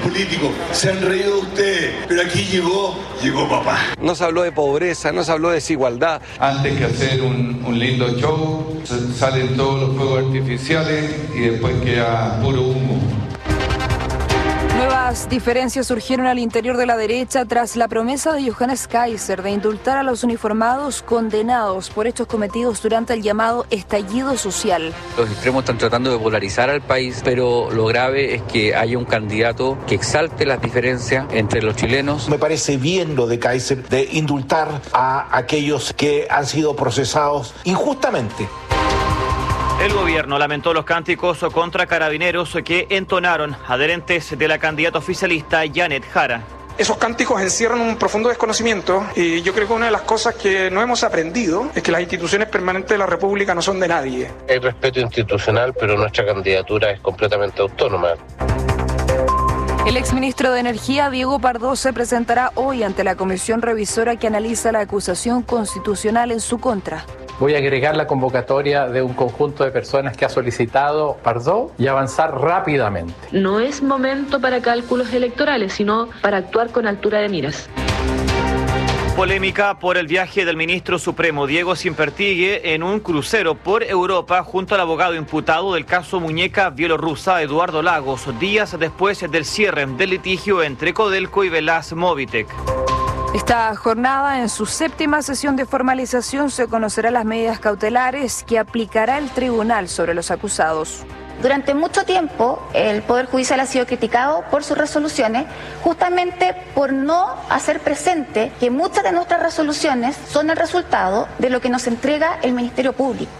políticos se han reído de ustedes, pero aquí llegó papá. No se habló de pobreza, no se habló de desigualdad. Antes que hacer un lindo show, salen todos los fuegos artificiales y después queda puro humo. Nuevas diferencias surgieron al interior de la derecha tras la promesa de Johannes Kaiser de indultar a los uniformados condenados por hechos cometidos durante el llamado estallido social. Los extremos están tratando de polarizar al país, pero lo grave es que haya un candidato que exalte las diferencias entre los chilenos. Me parece bien lo de Kaiser de indultar a aquellos que han sido procesados injustamente. El gobierno lamentó los cánticos contra carabineros que entonaron adherentes de la candidata oficialista Janet Jara. Esos cánticos encierran un profundo desconocimiento y yo creo que una de las cosas que no hemos aprendido es que las instituciones permanentes de la República no son de nadie. Hay respeto institucional, pero nuestra candidatura es completamente autónoma. El exministro de Energía, Diego Pardo, se presentará hoy ante la comisión revisora que analiza la acusación constitucional en su contra. Voy a agregar la convocatoria de un conjunto de personas que ha solicitado Pardo y avanzar rápidamente. No es momento para cálculos electorales, sino para actuar con altura de miras. Polémica por el viaje del ministro supremo Diego Simpertigue en un crucero por Europa junto al abogado imputado del caso muñeca bielorrusa Eduardo Lagos, días después del cierre del litigio entre Codelco y Velas Movitec. Esta jornada, en su séptima sesión de formalización, se conocerán las medidas cautelares que aplicará el tribunal sobre los acusados. Durante mucho tiempo, el Poder Judicial ha sido criticado por sus resoluciones, justamente por no hacer presente que muchas de nuestras resoluciones son el resultado de lo que nos entrega el Ministerio Público.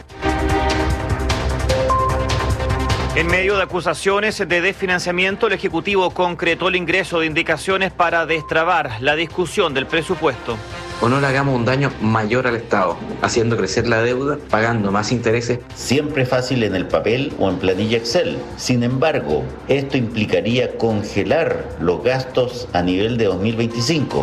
En medio de acusaciones de desfinanciamiento, el Ejecutivo concretó el ingreso de indicaciones para destrabar la discusión del presupuesto. O no le hagamos un daño mayor al Estado, haciendo crecer la deuda, pagando más intereses. Siempre fácil en el papel o en planilla Excel. Sin embargo, esto implicaría congelar los gastos a nivel de 2025.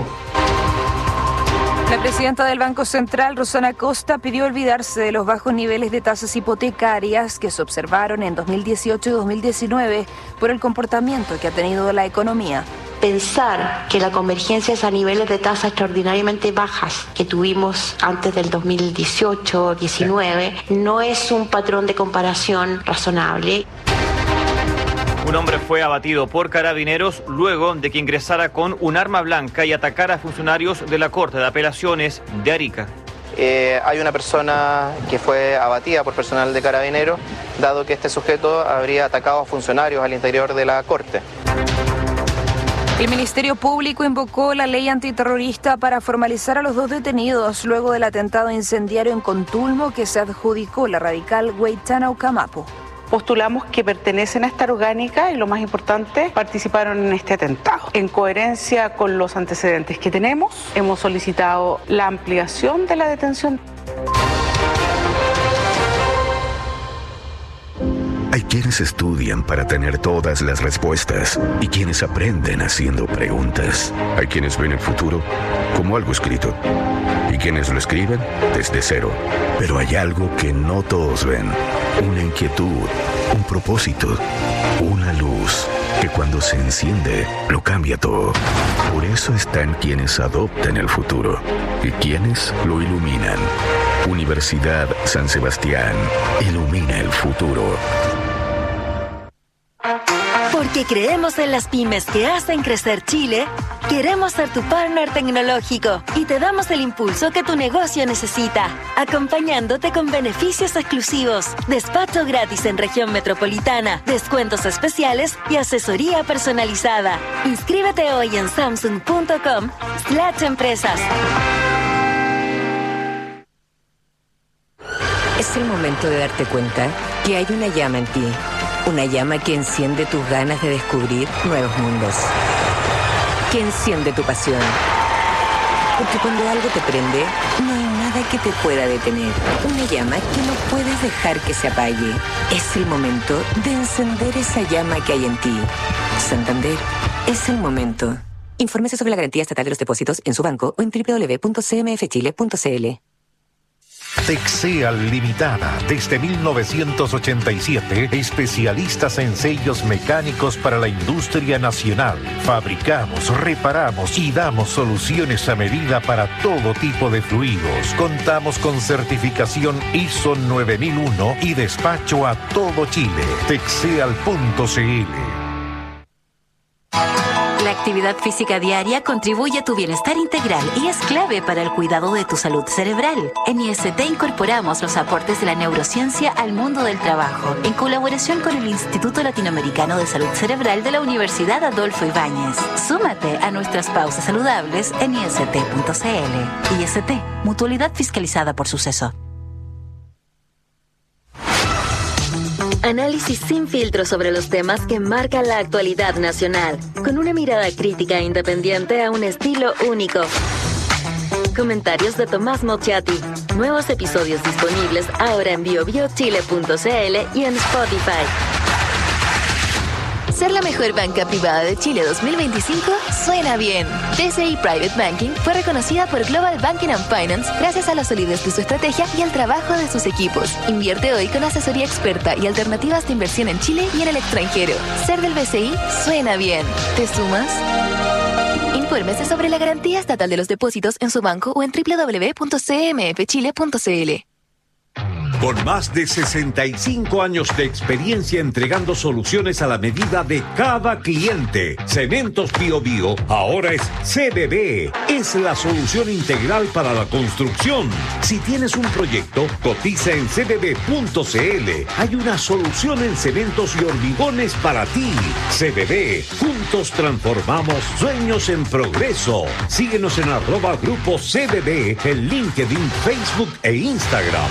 La presidenta del Banco Central, Rosana Costa, pidió olvidarse de los bajos niveles de tasas hipotecarias que se observaron en 2018 y 2019 por el comportamiento que ha tenido la economía. Pensar que la convergencia es a niveles de tasas extraordinariamente bajas que tuvimos antes del 2018-19 no es un patrón de comparación razonable. Un hombre fue abatido por carabineros luego de que ingresara con un arma blanca y atacara a funcionarios de la Corte de Apelaciones de Arica. Hay una persona que fue abatida por personal de carabineros, dado que este sujeto habría atacado a funcionarios al interior de la Corte. El Ministerio Público invocó la ley antiterrorista para formalizar a los dos detenidos luego del atentado incendiario en Contulmo que se adjudicó la radical Guaitana Ocamapo. Postulamos que pertenecen a esta orgánica y, lo más importante, participaron en este atentado. En coherencia con los antecedentes que tenemos, hemos solicitado la ampliación de la detención. Hay quienes estudian para tener todas las respuestas y quienes aprenden haciendo preguntas. Hay quienes ven el futuro como algo escrito y quienes lo escriben desde cero. Pero hay algo que no todos ven. Una inquietud, un propósito, una luz que cuando se enciende lo cambia todo. Por eso están quienes adoptan el futuro y quienes lo iluminan. Universidad San Sebastián ilumina el futuro. Porque creemos en las pymes que hacen crecer Chile, queremos ser tu partner tecnológico y te damos el impulso que tu negocio necesita, acompañándote con beneficios exclusivos, despacho gratis en región metropolitana, descuentos especiales y asesoría personalizada. Inscríbete hoy en samsung.com/empresas. Es el momento de darte cuenta que hay una llama en ti. Una llama que enciende tus ganas de descubrir nuevos mundos. Que enciende tu pasión. Porque cuando algo te prende, no hay nada que te pueda detener. Una llama que no puedes dejar que se apague. Es el momento de encender esa llama que hay en ti. Santander, es el momento. Infórmese sobre la garantía estatal de los depósitos en su banco o en www.cmfchile.cl. Texeal Limitada, desde 1987, especialistas en sellos mecánicos para la industria nacional. Fabricamos, reparamos y damos soluciones a medida para todo tipo de fluidos. Contamos con certificación ISO 9001 y despacho a todo Chile. Texeal.cl. La actividad física diaria contribuye a tu bienestar integral y es clave para el cuidado de tu salud cerebral. En IST incorporamos los aportes de la neurociencia al mundo del trabajo, en colaboración con el Instituto Latinoamericano de Salud Cerebral de la Universidad Adolfo Ibáñez. Súmate a nuestras pausas saludables en ist.cl. IST, mutualidad fiscalizada por Suceso. Análisis sin filtro sobre los temas que marcan la actualidad nacional, con una mirada crítica e independiente a un estilo único. Comentarios de Tomás Mochiati. Nuevos episodios disponibles ahora en biobiochile.cl y en Spotify. Ser la mejor banca privada de Chile 2025 suena bien. TCI Private Banking fue reconocida por Global Banking and Finance gracias a la solidez de su estrategia y al trabajo de sus equipos. Invierte hoy con asesoría experta y alternativas de inversión en Chile y en el extranjero. Ser del BCI suena bien. ¿Te sumas? Infórmese sobre la garantía estatal de los depósitos en su banco o en www.cmfchile.cl. Con más de 65 años de experiencia entregando soluciones a la medida de cada cliente, Cementos Bio Bio ahora es CBB. Es la solución integral para la construcción. Si tienes un proyecto, cotiza en cbb.cl. Hay una solución en cementos y hormigones para ti. CBB. Juntos transformamos sueños en progreso. Síguenos en @Grupo CBB en LinkedIn, Facebook e Instagram.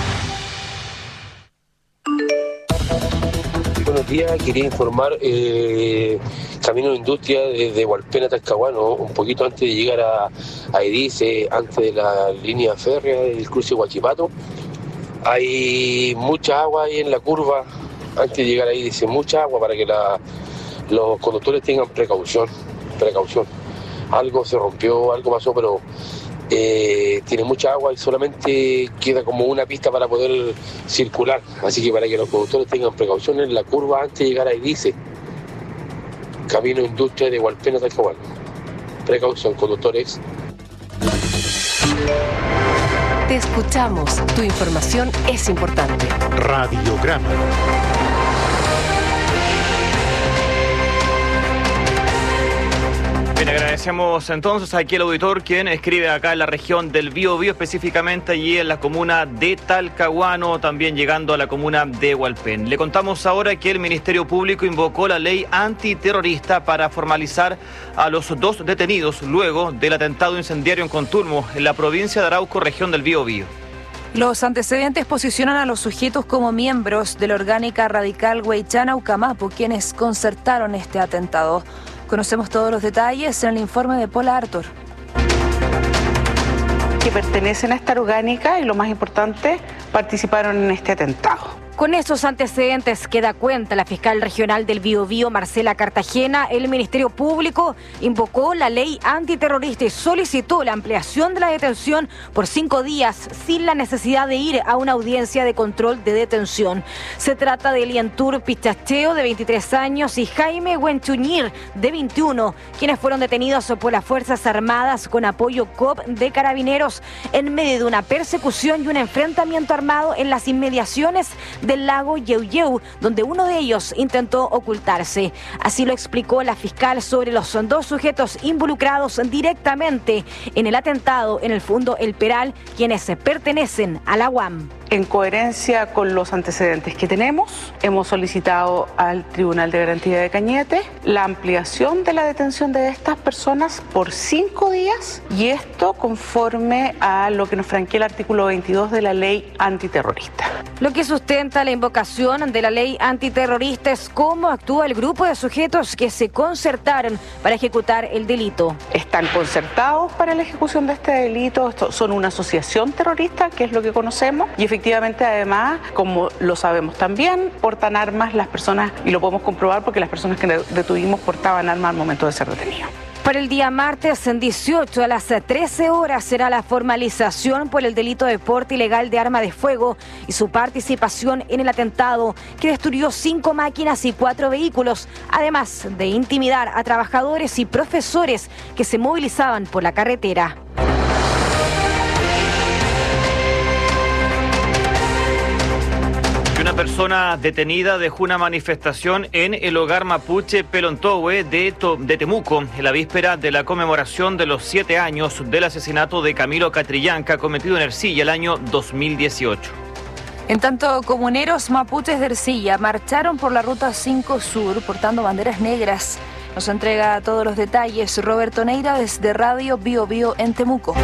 Buenos días, quería informar Camino de Industria desde Hualpén a Talcahuano, un poquito antes de llegar a Edice, antes de la línea férrea del cruce Huachipato. Hay mucha agua ahí en la curva, antes de llegar ahí dice mucha agua para que los conductores tengan precaución. Algo se rompió, algo pasó, pero tiene mucha agua y solamente queda como una pista para poder circular, así que para que los conductores tengan precaución en la curva antes de llegar a Edice, Camino Industria de Hualpén a Talcahuano. Precaución, conductores. Te escuchamos, tu información es importante. Radiograma. Bien, agradecemos entonces aquí al auditor quien escribe acá en la región del Biobío, específicamente allí en la comuna de Talcahuano, también llegando a la comuna de Hualpén. Le contamos ahora que el Ministerio Público invocó la ley antiterrorista para formalizar a los 2 detenidos luego del atentado incendiario en Contulmo, en la provincia de Arauco, región del Biobío. Los antecedentes posicionan a los sujetos como miembros de la orgánica radical Huaychana Ucamapu, quienes concertaron este atentado. Conocemos todos los detalles en el informe de Paula Arthur. Que pertenecen a esta orgánica y, lo más importante, participaron en este atentado. Con estos antecedentes que da cuenta la fiscal regional del Biobío, Marcela Cartagena, el Ministerio Público invocó la ley antiterrorista y solicitó la ampliación de la detención por 5 días sin la necesidad de ir a una audiencia de control de detención. Se trata de Lientur Pichacheo, de 23 años, y Jaime Huenchuñir, de 21, quienes fueron detenidos por las Fuerzas Armadas con apoyo COP de Carabineros en medio de una persecución y un enfrentamiento armado en las inmediaciones del lago Yeuyeu, donde uno de ellos intentó ocultarse. Así lo explicó la fiscal sobre los 2 sujetos involucrados directamente en el atentado en el Fundo El Peral, quienes pertenecen a la UAM. En coherencia con los antecedentes que tenemos, hemos solicitado al Tribunal de Garantía de Cañete la ampliación de la detención de estas personas por 5 días, y esto conforme a lo que nos franquea el artículo 22 de la ley antiterrorista. Lo que sustenta la invocación de la ley antiterrorista es cómo actúa el grupo de sujetos que se concertaron para ejecutar el delito. Están concertados para la ejecución de este delito, son una asociación terrorista, que es lo que conocemos, y efectivamente, además, como lo sabemos también, portan armas las personas, y lo podemos comprobar porque las personas que detuvimos portaban armas al momento de ser detenidos. Para el día martes, en 18 a las 13 horas, será la formalización por el delito de porte ilegal de arma de fuego y su participación en el atentado que destruyó 5 máquinas y 4 vehículos, además de intimidar a trabajadores y profesores que se movilizaban por la carretera. Una persona detenida dejó una manifestación en el hogar mapuche Pelontohue de Temuco en la víspera de la conmemoración de los 7 años del asesinato de Camilo Catrillanca cometido en Ercilla el año 2018. En tanto, comuneros mapuches de Ercilla marcharon por la Ruta 5 Sur portando banderas negras. Nos entrega todos los detalles Roberto Neira desde Radio Bio Bio en Temuco.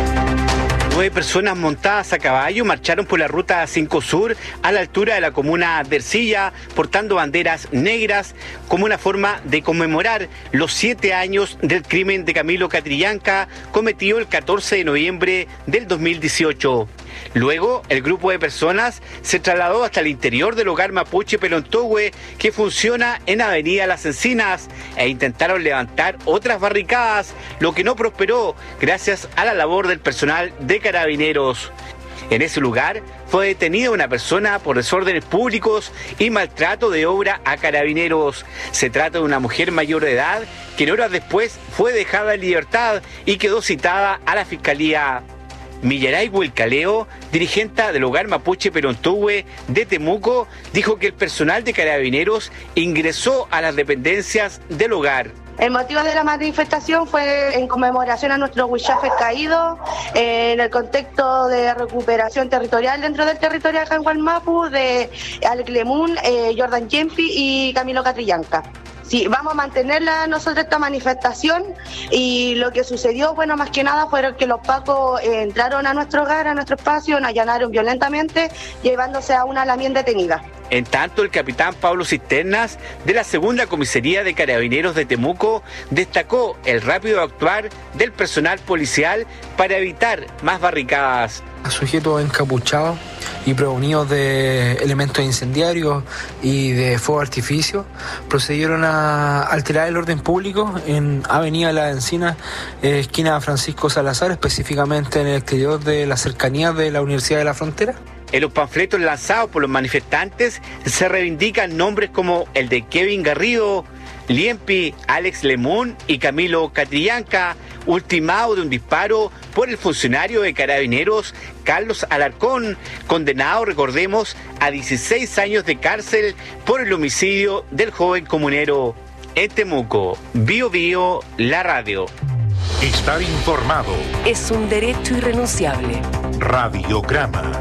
9 personas montadas a caballo marcharon por la Ruta 5 Sur a la altura de la comuna de Ercilla, portando banderas negras como una forma de conmemorar los 7 años del crimen de Camilo Catrillanca cometido el 14 de noviembre del 2018. Luego, el grupo de personas se trasladó hasta el interior del hogar mapuche Pelontohue, que funciona en Avenida Las Encinas, e intentaron levantar otras barricadas, lo que no prosperó gracias a la labor del personal de Carabineros. En ese lugar fue detenida una persona por desórdenes públicos y maltrato de obra a Carabineros. Se trata de una mujer mayor de edad, que horas después fue dejada en libertad y quedó citada a la Fiscalía. Millaray Huilcaleo, dirigente del hogar mapuche Pelontohue de Temuco, dijo que el personal de Carabineros ingresó a las dependencias del hogar. El motivo de la manifestación fue en conmemoración a nuestros huichafes caídos, en el contexto de recuperación territorial dentro del territorio de Janguan Mapu, de Alec Lemun, Jordan Yempi y Camilo Catrillanca. Sí, vamos a mantenerla nosotros esta manifestación, y lo que sucedió, bueno, más que nada fue que los pacos entraron a nuestro hogar, a nuestro espacio, nos allanaron violentamente, llevándose a una lamien detenida. En tanto, el capitán Pablo Cisternas, de la segunda comisaría de Carabineros de Temuco, destacó el rápido actuar del personal policial para evitar más barricadas. Sujetos encapuchados y provenidos de elementos incendiarios y de fuego de artificio procedieron a alterar el orden público en Avenida La Encina, esquina Francisco Salazar, específicamente en el exterior de la cercanía de la Universidad de la Frontera. En los panfletos lanzados por los manifestantes se reivindican nombres como el de Kevin Garrido, Liempi, Alex Lemun y Camilo Catrillanca, ultimado de un disparo por el funcionario de Carabineros Carlos Alarcón, condenado, recordemos, a 16 años de cárcel por el homicidio del joven comunero. En Temuco, Bio Bio, la radio. Estar informado es un derecho irrenunciable. Radiograma.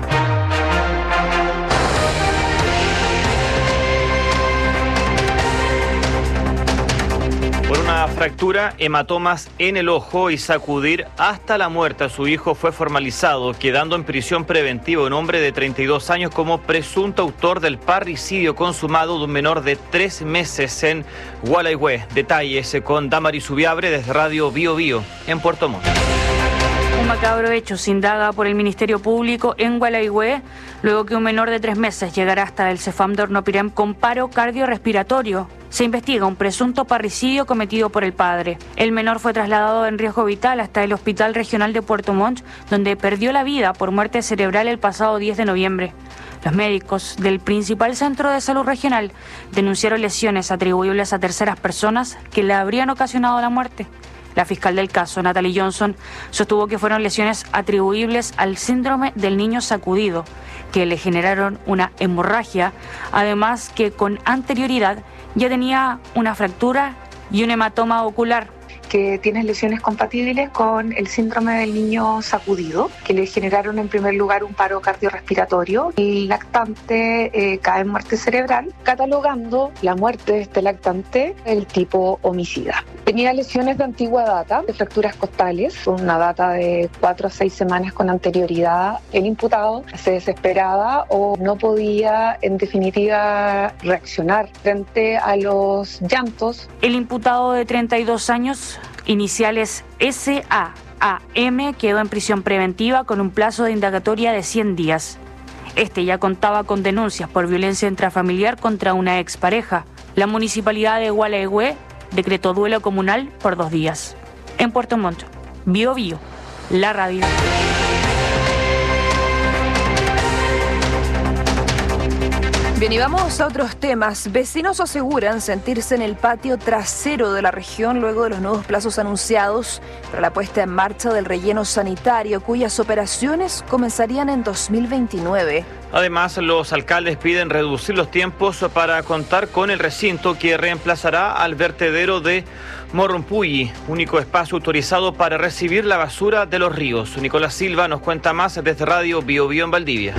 Por una fractura, hematomas en el ojo y sacudir hasta la muerte a su hijo fue formalizado, quedando en prisión preventiva un hombre de 32 años como presunto autor del parricidio consumado de un menor de 3 meses en Gualeguay. Detalles con Damaris Subiabre desde Radio Bio Bio en Puerto Montt. Un macabro hecho se indaga por el Ministerio Público en Gualeguay, luego que un menor de 3 meses llegara hasta el Cefam de Hornopirem con paro cardiorrespiratorio. Se investiga un presunto parricidio cometido por el padre. El menor fue trasladado en riesgo vital hasta el Hospital Regional de Puerto Montt, donde perdió la vida por muerte cerebral el pasado 10 de noviembre. Los médicos del principal centro de salud regional denunciaron lesiones atribuibles a terceras personas que le habrían ocasionado la muerte. La fiscal del caso, Natalie Johnson, sostuvo que fueron lesiones atribuibles al síndrome del niño sacudido, que le generaron una hemorragia, además que con anterioridad ya tenía una fractura y un hematoma ocular. Que tiene lesiones compatibles con el síndrome del niño sacudido, que le generaron en primer lugar un paro cardiorrespiratorio. El lactante cae en muerte cerebral, catalogando la muerte de este lactante el tipo homicida. Tenía lesiones de antigua data, de fracturas costales, una data de 4 a 6 semanas con anterioridad. El imputado se desesperaba o no podía, en definitiva, reaccionar frente a los llantos. El imputado de 32 años, iniciales SAAM, quedó en prisión preventiva con un plazo de indagatoria de 100 días. Este ya contaba con denuncias por violencia intrafamiliar contra una expareja. La municipalidad de Gualeguay decretó duelo comunal por 2 días. En Puerto Montt, Bío Bío, la radio. Bien, y vamos a otros temas. Vecinos aseguran sentirse en el patio trasero de la región luego de los nuevos plazos anunciados para la puesta en marcha del relleno sanitario, cuyas operaciones comenzarían en 2029. Además, los alcaldes piden reducir los tiempos para contar con el recinto que reemplazará al vertedero de Morrompulli, único espacio autorizado para recibir la basura de los ríos. Nicolás Silva nos cuenta más desde Radio Bío Bío en Valdivia.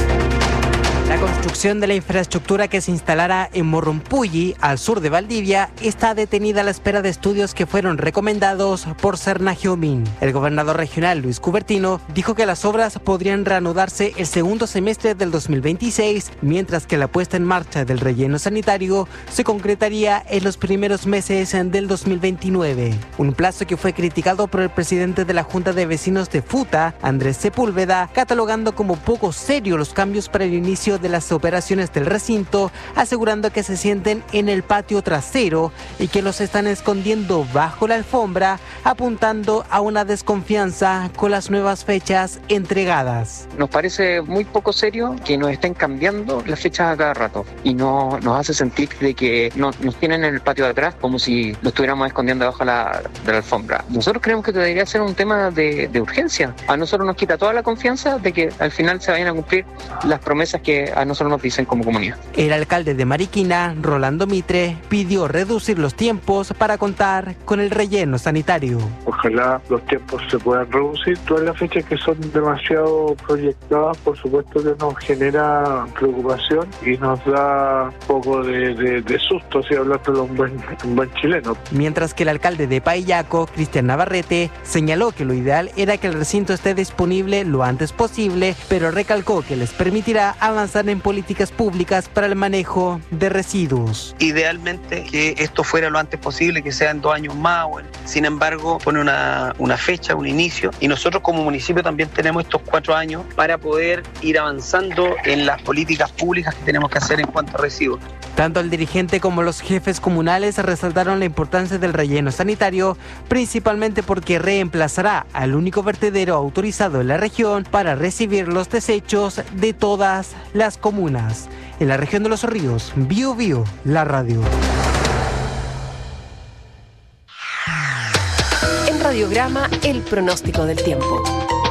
La construcción de la infraestructura que se instalará en Morrompulli, al sur de Valdivia, está detenida a la espera de estudios que fueron recomendados por Serna-Geomin. El gobernador regional, Luis Cubertino, dijo que las obras podrían reanudarse el segundo semestre del 2026, mientras que la puesta en marcha del relleno sanitario se concretaría en los primeros meses del 2029. Un plazo que fue criticado por el presidente de la Junta de Vecinos de Futa, Andrés Sepúlveda, catalogando como poco serio los cambios para el inicio de las operaciones del recinto, asegurando que se sienten en el patio trasero y que los están escondiendo bajo la alfombra, apuntando a una desconfianza con las nuevas fechas entregadas. Nos parece muy poco serio que nos estén cambiando las fechas a cada rato y nos hace sentir de que nos tienen en el patio de atrás como si lo estuviéramos escondiendo debajo de la alfombra. Nosotros creemos que debería ser un tema de urgencia. A nosotros nos quita toda la confianza de que al final se vayan a cumplir las promesas que a nosotros nos dicen como comunidad. El alcalde de Mariquina, Rolando Mitre, pidió reducir los tiempos para contar con el relleno sanitario. Ojalá los tiempos se puedan reducir. Todas las fechas que son demasiado proyectadas, por supuesto que nos genera preocupación y nos da un poco de susto, si hablándolo un buen chileno. Mientras que el alcalde de Paillaco, Cristian Navarrete, señaló que lo ideal era que el recinto esté disponible lo antes posible, pero recalcó que les permitirá avanzar en políticas públicas para el manejo de residuos. Idealmente que esto fuera lo antes posible, que sea en 2 años más. Bueno. Sin embargo, pone una fecha, un inicio, y nosotros como municipio también tenemos estos 4 años para poder ir avanzando en las políticas públicas que tenemos que hacer en cuanto a residuos. Tanto el dirigente como los jefes comunales resaltaron la importancia del relleno sanitario, principalmente porque reemplazará al único vertedero autorizado en la región para recibir los desechos de todas las comunas. En la región de Los Ríos, Bío Bío, la radio. En Radiograma, el pronóstico del tiempo.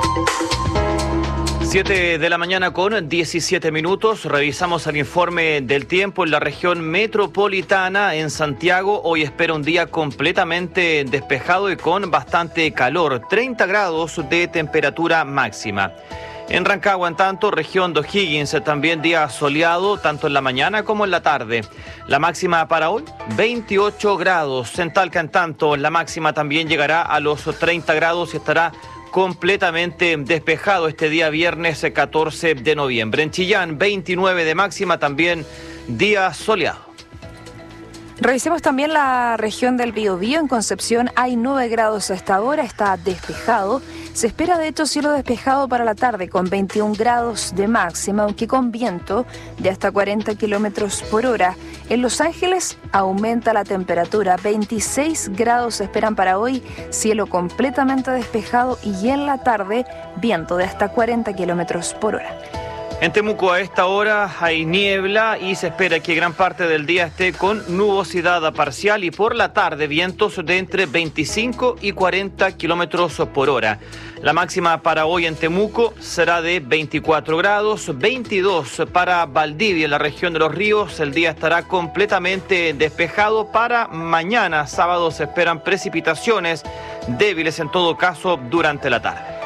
7 de la mañana con 17 minutos. Revisamos el informe del tiempo en la región metropolitana. En Santiago hoy espera un día completamente despejado y con bastante calor, 30 grados de temperatura máxima. En Rancagua, en tanto, región de O'Higgins, también día soleado, tanto en la mañana como en la tarde. La máxima para hoy, 28 grados. En Talca, en tanto, la máxima también llegará a los 30 grados y estará completamente despejado este día viernes 14 de noviembre. En Chillán, 29 de máxima, también día soleado. Revisemos también la región del Biobío. En Concepción hay 9 grados a esta hora, está despejado. Se espera de hecho cielo despejado para la tarde con 21 grados de máxima, aunque con viento de hasta 40 kilómetros por hora. En Los Ángeles aumenta la temperatura, 26 grados se esperan para hoy, cielo completamente despejado y en la tarde viento de hasta 40 kilómetros por hora. En Temuco a esta hora hay niebla y se espera que gran parte del día esté con nubosidad parcial y por la tarde vientos de entre 25 y 40 kilómetros por hora. La máxima para hoy en Temuco será de 24 grados, 22 para Valdivia, en la región de Los Ríos. El día estará completamente despejado. Para mañana, sábado, se esperan precipitaciones débiles en todo caso durante la tarde.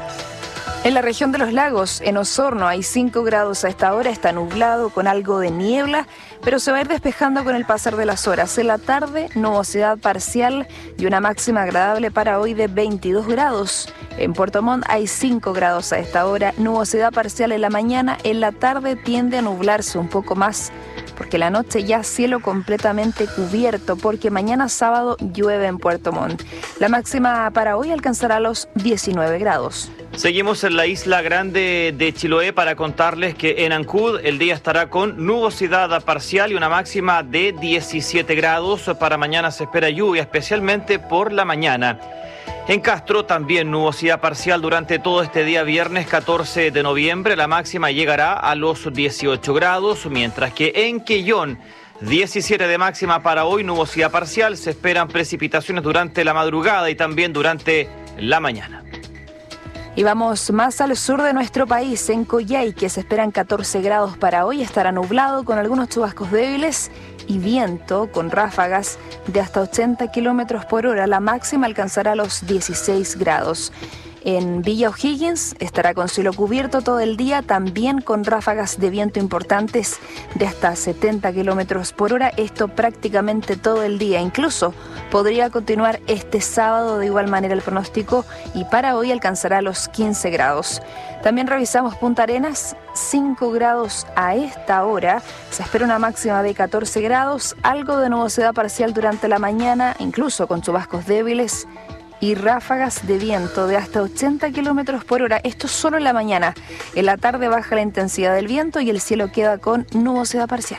En la región de los lagos, en Osorno, hay 5 grados a esta hora, está nublado con algo de niebla, pero se va a ir despejando con el pasar de las horas. En la tarde, nubosidad parcial y una máxima agradable para hoy de 22 grados. En Puerto Montt hay 5 grados a esta hora, nubosidad parcial en la mañana, en la tarde tiende a nublarse un poco más, porque la noche ya cielo completamente cubierto, porque mañana sábado llueve en Puerto Montt. La máxima para hoy alcanzará los 19 grados. Seguimos en la isla grande de Chiloé para contarles que en Ancud el día estará con nubosidad parcial y una máxima de 17 grados. Para mañana se espera lluvia, especialmente por la mañana. En Castro también nubosidad parcial durante todo este día viernes 14 de noviembre. La máxima llegará a los 18 grados, mientras que en Quellón 17 de máxima para hoy, nubosidad parcial. Se esperan precipitaciones durante la madrugada y también durante la mañana. Y vamos más al sur de nuestro país, en Coyhaique se esperan 14 grados para hoy, estará nublado con algunos chubascos débiles y viento con ráfagas de hasta 80 kilómetros por hora. La máxima alcanzará los 16 grados. En Villa O'Higgins estará con cielo cubierto todo el día, también con ráfagas de viento importantes de hasta 70 kilómetros por hora. Esto prácticamente todo el día. Incluso podría continuar este sábado de igual manera el pronóstico y para hoy alcanzará los 15 grados. También revisamos Punta Arenas, 5 grados a esta hora. Se espera una máxima de 14 grados, algo de nubosidad parcial durante la mañana, incluso con chubascos débiles y ráfagas de viento de hasta 80 kilómetros por hora. Esto solo en la mañana. En la tarde baja la intensidad del viento y el cielo queda con nubosidad parcial.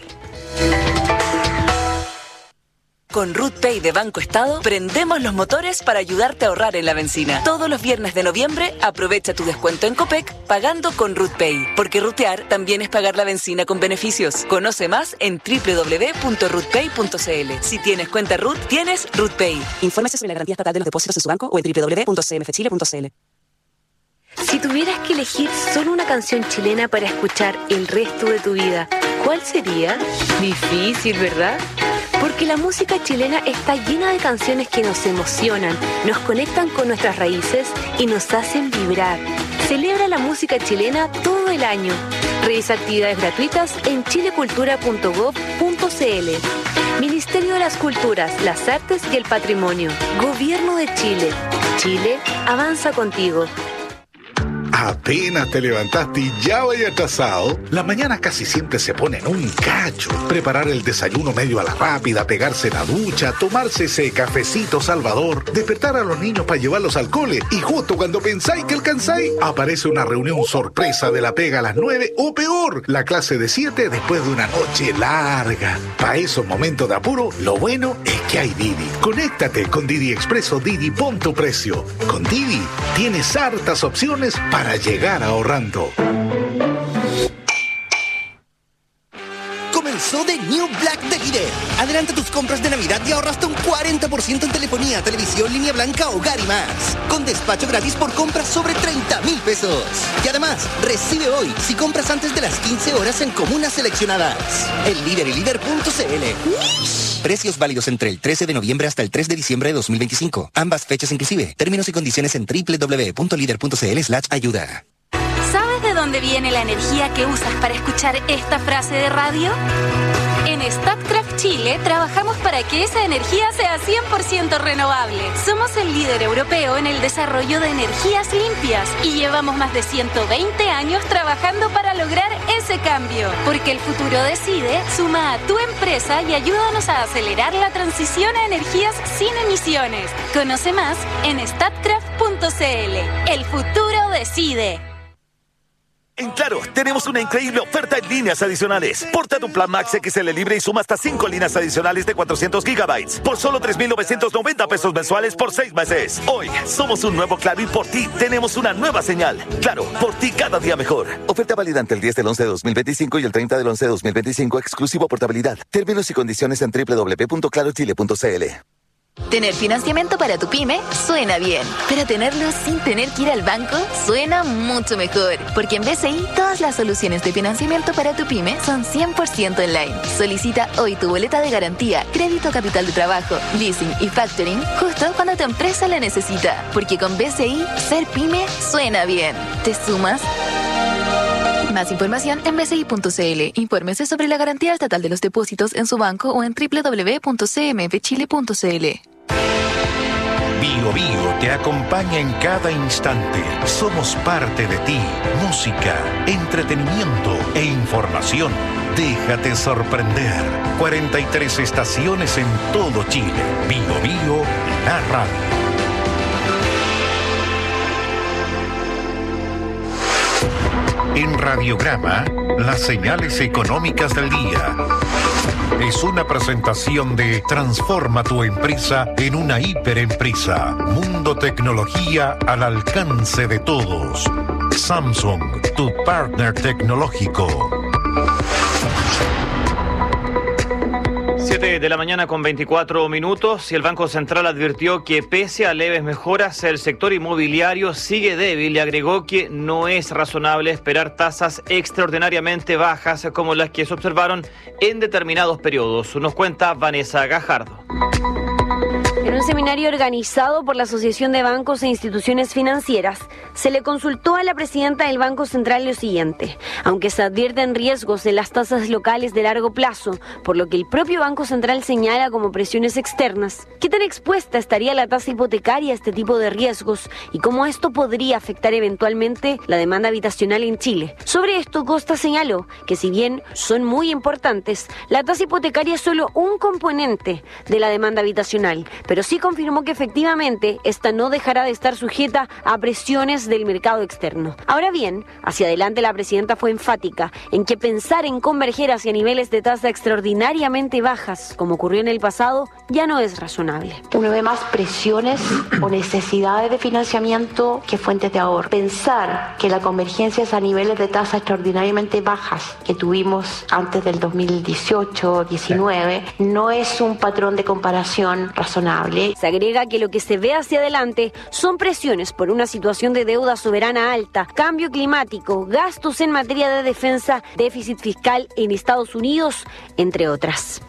Con RootPay de Banco Estado, prendemos los motores para ayudarte a ahorrar en la benzina. Todos los viernes de noviembre, aprovecha tu descuento en Copec pagando con RootPay. Porque rutear también es pagar la benzina con beneficios. Conoce más en www.rootpay.cl. Si tienes cuenta Root, tienes RootPay. Infórmese sobre la garantía estatal de los depósitos en su banco o en www.cmfchile.cl. Si tuvieras que elegir solo una canción chilena para escuchar el resto de tu vida, ¿cuál sería? Difícil, ¿verdad? Porque la música chilena está llena de canciones que nos emocionan, nos conectan con nuestras raíces y nos hacen vibrar. Celebra la música chilena todo el año. Revisa actividades gratuitas en chilecultura.gov.cl. Ministerio de las Culturas, las Artes y el Patrimonio. Gobierno de Chile. Chile avanza contigo. Apenas te levantaste y ya vaya atrasado. Las mañanas casi siempre se ponen un cacho. Preparar el desayuno medio a la rápida, pegarse la ducha, tomarse ese cafecito salvador, despertar a los niños para llevarlos al cole y justo cuando pensáis que alcanzáis, aparece una reunión sorpresa de la pega a las 9 o peor, la clase de 7 después de una noche larga. Para esos momentos de apuro, lo bueno es que hay Didi. Conéctate con Didi Expreso Didi, pon tu precio. Con Didi tienes hartas opciones para llegar ahorrando. Comenzó The New Black de Líder. Adelanta tus compras de Navidad y ahorra hasta un 40% en telefonía, televisión, línea blanca, hogar y más. Con despacho gratis por compras sobre 30,000 pesos. Y además, recibe hoy si compras antes de las 15 horas en comunas seleccionadas. El Líder y líder.cl. Precios válidos entre el 13 de noviembre hasta el 3 de diciembre de 2025. Ambas fechas inclusive. Términos y condiciones en www.lider.cl/ayuda. ¿Sabes de dónde viene la energía que usas para escuchar esta frase de radio? En Statkraft Chile trabajamos para que esa energía sea 100% renovable. Somos el líder europeo en el desarrollo de energías limpias y llevamos más de 120 años trabajando para lograr ese cambio. Porque el futuro decide, suma a tu empresa y ayúdanos a acelerar la transición a energías sin emisiones. Conoce más en statkraft.cl. El futuro decide. En Claro, tenemos una increíble oferta en líneas adicionales. Porta tu plan Max XL Libre y suma hasta 5 líneas adicionales de 400 gigabytes por solo 3,990 pesos mensuales por 6 meses. Hoy, somos un nuevo Claro y por ti tenemos una nueva señal. Claro, por ti cada día mejor. Oferta válida entre el 10 del 11 de 2025 y el 30 del 11 de 2025, exclusivo portabilidad. Términos y condiciones en www.clarochile.cl. Tener financiamiento para tu pyme suena bien, pero tenerlo sin tener que ir al banco suena mucho mejor. Porque en BCI todas las soluciones de financiamiento para tu pyme son 100% online. Solicita hoy tu boleta de garantía, crédito capital de trabajo, leasing y factoring justo cuando tu empresa la necesita. Porque con BCI, ser pyme suena bien. ¿Te sumas? Más información en bci.cl. Infórmese sobre la garantía estatal de los depósitos en su banco o en www.cmfchile.cl. Bio Bio te acompaña en cada instante. Somos parte de ti. Música, entretenimiento e información. Déjate sorprender. 43 estaciones en todo Chile. Bio Bio, la radio. En Radiograma, las señales económicas del día. Es una presentación de Transforma tu empresa en una hiperempresa. Mundo Tecnología al alcance de todos. Samsung, tu partner tecnológico. 7 de la mañana con 24 minutos y el Banco Central advirtió que pese a leves mejoras, el sector inmobiliario sigue débil y agregó que no es razonable esperar tasas extraordinariamente bajas como las que se observaron en determinados periodos. Nos cuenta Vanessa Gajardo. En un seminario organizado por la Asociación de Bancos e Instituciones Financieras, se le consultó a la presidenta del Banco Central lo siguiente. Aunque se advierten riesgos en las tasas locales de largo plazo, por lo que el propio Banco Central señala como presiones externas, ¿qué tan expuesta estaría la tasa hipotecaria a este tipo de riesgos y cómo esto podría afectar eventualmente la demanda habitacional en Chile? Sobre esto, Costa señaló que si bien son muy importantes, la tasa hipotecaria es solo un componente de la demanda habitacional, pero sí confirmó que efectivamente esta no dejará de estar sujeta a presiones del mercado externo. Ahora bien, hacia adelante la presidenta fue enfática en que pensar en converger hacia niveles de tasa extraordinariamente bajas, como ocurrió en el pasado, ya no es razonable. Uno ve más presiones o necesidades de financiamiento que fuentes de ahorro. Pensar que la convergencia es a niveles de tasa extraordinariamente bajas que tuvimos antes del 2018-19 no es un patrón de comparación razonable. Se agrega que lo que se ve hacia adelante son presiones por una situación de deuda soberana alta, cambio climático, gastos en materia de defensa, déficit fiscal en Estados Unidos, entre otras.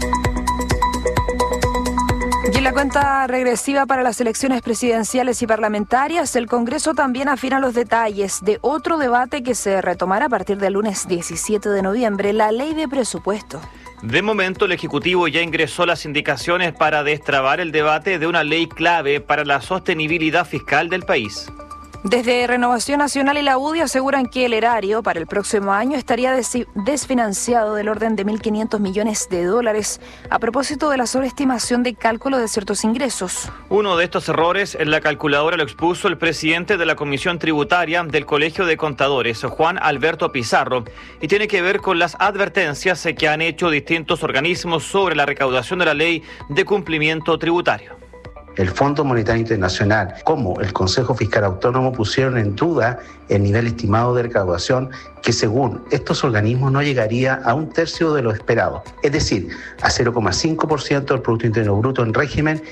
Y en la cuenta regresiva para las elecciones presidenciales y parlamentarias, el Congreso también afina los detalles de otro debate que se retomará a partir del lunes 17 de noviembre, la ley de presupuesto. De momento, el Ejecutivo ya ingresó las indicaciones para destrabar el debate de una ley clave para la sostenibilidad fiscal del país. Desde Renovación Nacional y la UDI aseguran que el erario para el próximo año estaría desfinanciado del orden de $1.500 millones a propósito de la sobreestimación de cálculo de ciertos ingresos. Uno de estos errores en la calculadora lo expuso el presidente de la Comisión Tributaria del Colegio de Contadores, Juan Alberto Pizarro, y tiene que ver con las advertencias que han hecho distintos organismos sobre la recaudación de la ley de cumplimiento tributario. El Fondo Monetario Internacional como el Consejo Fiscal Autónomo pusieron en duda el nivel estimado de recaudación que según estos organismos no llegaría a 1/3 de lo esperado, es decir, a 0,5% del Producto Interno Bruto en régimen.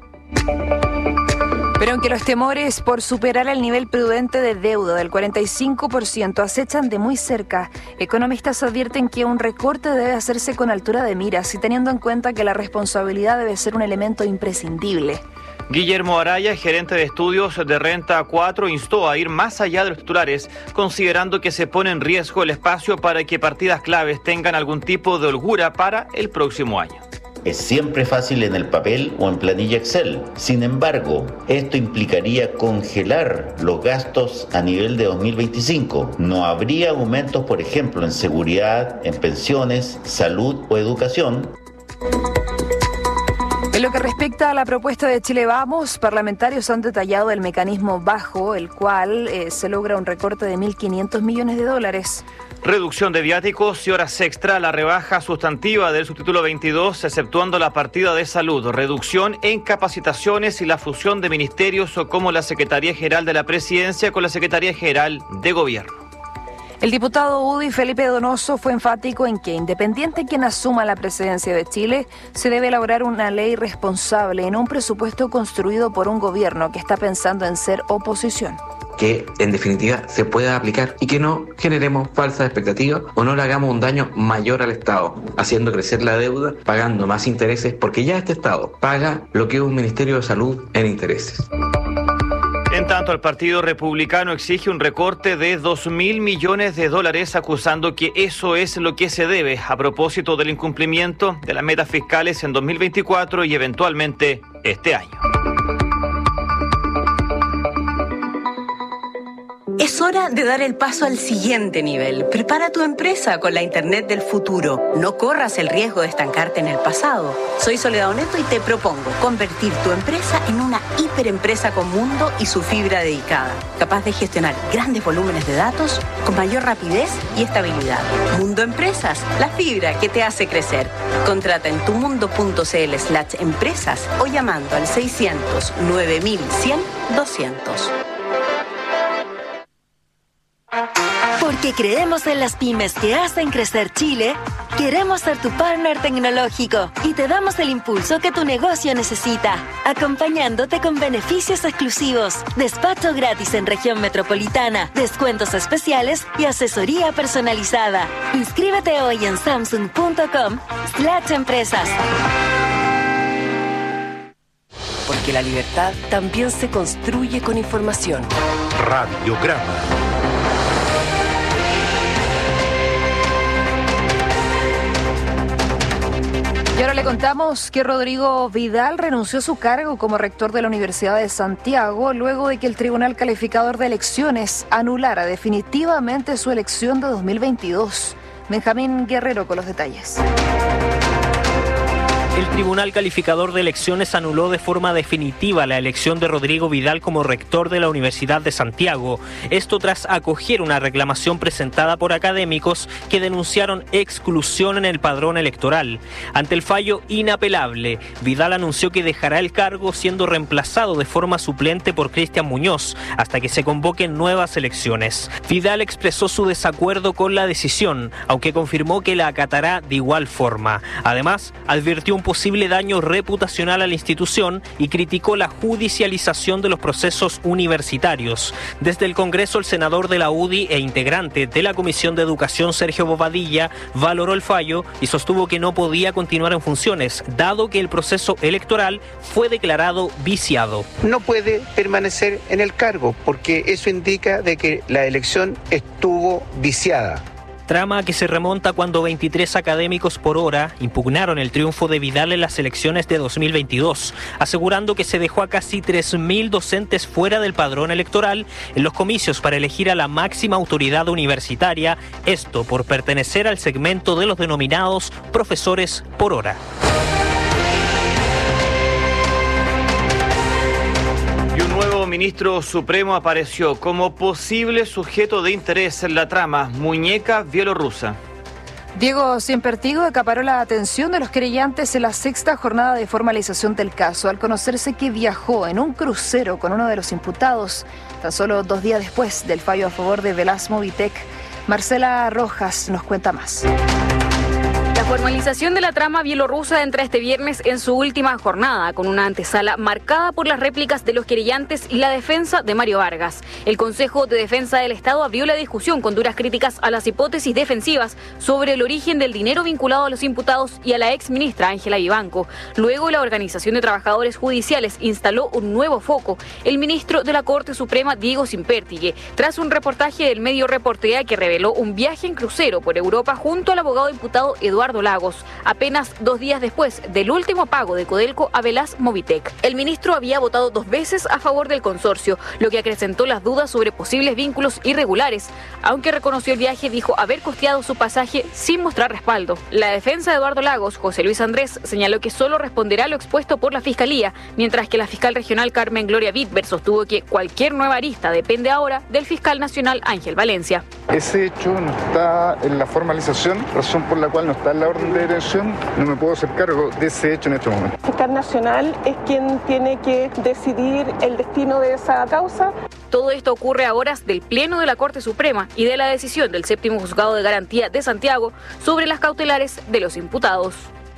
Pero aunque los temores por superar el nivel prudente de deuda del 45% acechan de muy cerca, economistas advierten que un recorte debe hacerse con altura de miras y teniendo en cuenta que la responsabilidad debe ser un elemento imprescindible. Guillermo Araya, gerente de estudios de Renta 4, instó a ir más allá de los titulares, considerando que se pone en riesgo el espacio para que partidas claves tengan algún tipo de holgura para el próximo año. Es siempre fácil en el papel o en planilla Excel. Sin embargo, esto implicaría congelar los gastos a nivel de 2025. No habría aumentos, por ejemplo, en seguridad, en pensiones, salud o educación. En lo que respecta a la propuesta de Chile Vamos, parlamentarios han detallado el mecanismo bajo el cual se logra un recorte de $1.500 millones. Reducción de viáticos y horas extra, la rebaja sustantiva del subtítulo 22, exceptuando la partida de salud, reducción en capacitaciones y la fusión de ministerios como la Secretaría General de la Presidencia con la Secretaría General de Gobierno. El diputado UDI Felipe Donoso fue enfático en que, independiente de quien asuma la presidencia de Chile, se debe elaborar una ley responsable en un presupuesto construido por un gobierno que está pensando en ser oposición. Que en definitiva se pueda aplicar y que no generemos falsas expectativas o no le hagamos un daño mayor al Estado, haciendo crecer la deuda, pagando más intereses, porque ya este Estado paga lo que es un Ministerio de Salud en intereses. En tanto, el Partido Republicano exige un recorte de $2.000 millones, acusando que eso es lo que se debe a propósito del incumplimiento de las metas fiscales en 2024 y eventualmente este año. Es hora hora de dar el paso al siguiente nivel. Prepara tu empresa con la Internet del futuro. No corras el riesgo de estancarte en el pasado. Soy Soledad Oneto y te propongo convertir tu empresa en una hiperempresa con mundo y su fibra dedicada, capaz de gestionar grandes volúmenes de datos con mayor rapidez y estabilidad. Mundo Empresas, la fibra que te hace crecer. Contrata en tumundo.cl/empresas o llamando al 600 9100 200. Porque creemos en las pymes que hacen crecer Chile, queremos ser tu partner tecnológico y te damos el impulso que tu negocio necesita, acompañándote con beneficios exclusivos, despacho gratis en región metropolitana, descuentos especiales y asesoría personalizada. Inscríbete hoy en samsung.com/empresas. Porque la libertad también se construye con información. Radiograma. Y ahora le contamos que Rodrigo Vidal renunció a su cargo como rector de la Universidad de Santiago luego de que el Tribunal Calificador de Elecciones anulara definitivamente su elección de 2022. Benjamín Guerrero con los detalles. El Tribunal Calificador de Elecciones anuló de forma definitiva la elección de Rodrigo Vidal como rector de la Universidad de Santiago. Esto tras acoger una reclamación presentada por académicos que denunciaron exclusión en el padrón electoral. Ante el fallo inapelable, Vidal anunció que dejará el cargo siendo reemplazado de forma suplente por Cristian Muñoz hasta que se convoquen nuevas elecciones. Vidal expresó su desacuerdo con la decisión, aunque confirmó que la acatará de igual forma. Además, advirtió un posible daño reputacional a la institución y criticó la judicialización de los procesos universitarios. Desde el Congreso, el senador de la UDI e integrante de la Comisión de Educación, Sergio Bobadilla, valoró el fallo y sostuvo que no podía continuar en funciones, dado que el proceso electoral fue declarado viciado. No puede permanecer en el cargo porque eso indica de que la elección estuvo viciada. Trama que se remonta cuando 23 académicos por hora impugnaron el triunfo de Vidal en las elecciones de 2022, asegurando que se dejó a casi 3.000 docentes fuera del padrón electoral en los comicios para elegir a la máxima autoridad universitaria, esto por pertenecer al segmento de los denominados profesores por hora. Nuevo ministro supremo apareció como posible sujeto de interés en la trama muñeca bielorrusa. Diego Siempertigo acaparó la atención de los querellantes en la 6ª jornada de formalización del caso, al conocerse que viajó en un crucero con uno de los imputados, tan solo 2 días después del fallo a favor de Velaz Movitech. Marcela Rojas nos cuenta más. La formalización de la trama bielorrusa entra este viernes en su última jornada, con una antesala marcada por las réplicas de los querellantes y la defensa de Mario Vargas. El Consejo de Defensa del Estado abrió la discusión con duras críticas a las hipótesis defensivas sobre el origen del dinero vinculado a los imputados y a la exministra Ángela Vivanco. Luego, la Organización de Trabajadores Judiciales instaló un nuevo foco, el ministro de la Corte Suprema, Diego Siempertigue, tras un reportaje del medio Reportea que reveló un viaje en crucero por Europa junto al abogado imputado Eduardo Lagos, apenas 2 días después del último pago de Codelco a Velaz Movitech. El ministro había votado 2 veces a favor del consorcio, lo que acrecentó las dudas sobre posibles vínculos irregulares. Aunque reconoció el viaje, dijo haber costeado su pasaje sin mostrar respaldo. La defensa de Eduardo Lagos, José Luis Andrés, señaló que solo responderá a lo expuesto por la Fiscalía, mientras que la fiscal regional Carmen Gloria Wittberg sostuvo que cualquier nueva arista depende ahora del fiscal nacional Ángel Valencia. Ese hecho no está en la formalización, razón por la cual no está en la orden de detención, no me puedo hacer cargo de ese hecho en este momento. El fiscal nacional es quien tiene que decidir el destino de esa causa. Todo esto ocurre a horas del Pleno de la Corte Suprema y de la decisión del 7º Juzgado de Garantía de Santiago sobre las cautelares de los imputados.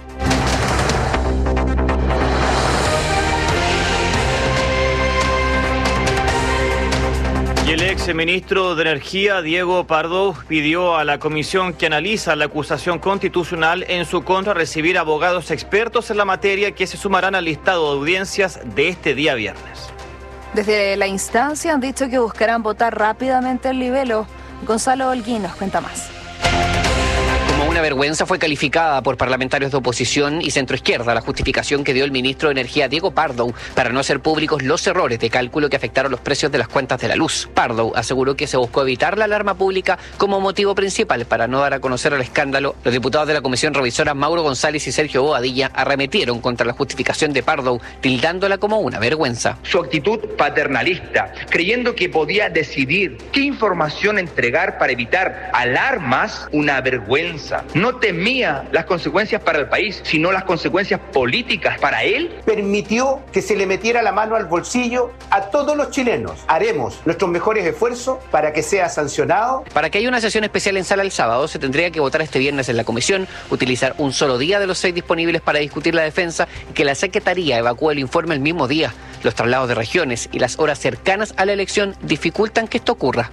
Y el ex ministro de Energía, Diego Pardo, pidió a la comisión que analiza la acusación constitucional en su contra recibir abogados expertos en la materia que se sumarán al listado de audiencias de este día viernes. Desde la instancia han dicho que buscarán votar rápidamente el libelo. Gonzalo Holguín nos cuenta más. Como una vergüenza fue calificada por parlamentarios de oposición y centroizquierda la justificación que dio el ministro de Energía Diego Pardo para no hacer públicos los errores de cálculo que afectaron los precios de las cuentas de la luz. Pardo aseguró que se buscó evitar la alarma pública como motivo principal para no dar a conocer el escándalo. Los diputados de la Comisión Revisora Mauro González y Sergio Bobadilla arremetieron contra la justificación de Pardo, tildándola como una vergüenza. Su actitud paternalista, creyendo que podía decidir qué información entregar para evitar alarmas, una vergüenza. No temía las consecuencias para el país, sino las consecuencias políticas para él. Permitió que se le metiera la mano al bolsillo a todos los chilenos. Haremos nuestros mejores esfuerzos para que sea sancionado. Para que haya una sesión especial en sala el sábado, se tendría que votar este viernes en la comisión, utilizar un solo día de los 6 disponibles para discutir la defensa y que la Secretaría evacúe el informe el mismo día. Los traslados de regiones y las horas cercanas a la elección dificultan que esto ocurra.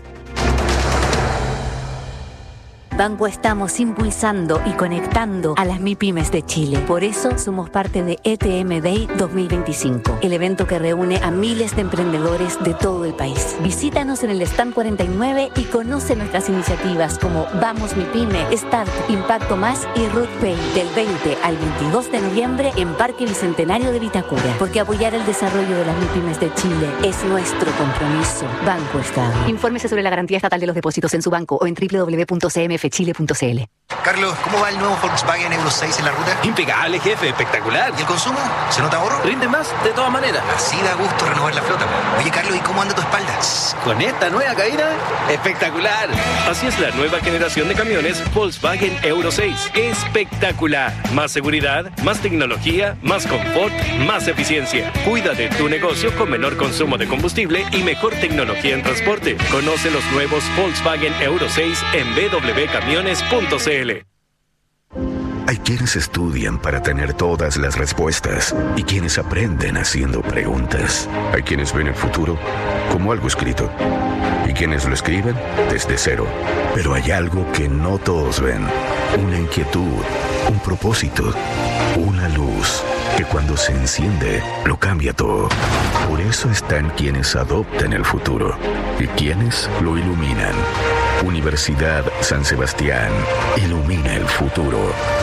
Banco estamos impulsando y conectando a las MIPYMES de Chile. Por eso somos parte de ETM Day 2025, el evento que reúne a miles de emprendedores de todo el país. Visítanos en el Stand 49 y conoce nuestras iniciativas como Vamos MIPYME, Start, Impacto Más y RootPay del 20 al 22 de noviembre en Parque Bicentenario de Vitacura. Porque apoyar el desarrollo de las MIPYMES de Chile es nuestro compromiso. Banco Estado. Infórmese sobre la garantía estatal de los depósitos en su banco o en www.cmfchile.cl. Carlos, ¿cómo va el nuevo Volkswagen Euro 6 en la ruta? Impecable, jefe, espectacular. ¿Y el consumo? ¿Se nota ahorro? Rinde más, de todas maneras. Así da gusto renovar la flota. Oye, Carlos, ¿y cómo anda tu espalda? Con esta nueva cabina, espectacular. Así es la nueva generación de camiones Volkswagen Euro 6. Espectacular. Más seguridad, más tecnología, más confort, más eficiencia. Cuida de tu negocio con menor consumo de combustible y mejor tecnología en transporte. Conoce los nuevos Volkswagen Euro 6 en www.camiones.cl. Hay quienes estudian para tener todas las respuestas y quienes aprenden haciendo preguntas. Hay quienes ven el futuro como algo escrito y quienes lo escriben desde cero. Pero hay algo que no todos ven. Una inquietud, un propósito, una luz que cuando se enciende lo cambia todo. Por eso están quienes adoptan el futuro y quienes lo iluminan. Universidad San Sebastián ilumina el futuro.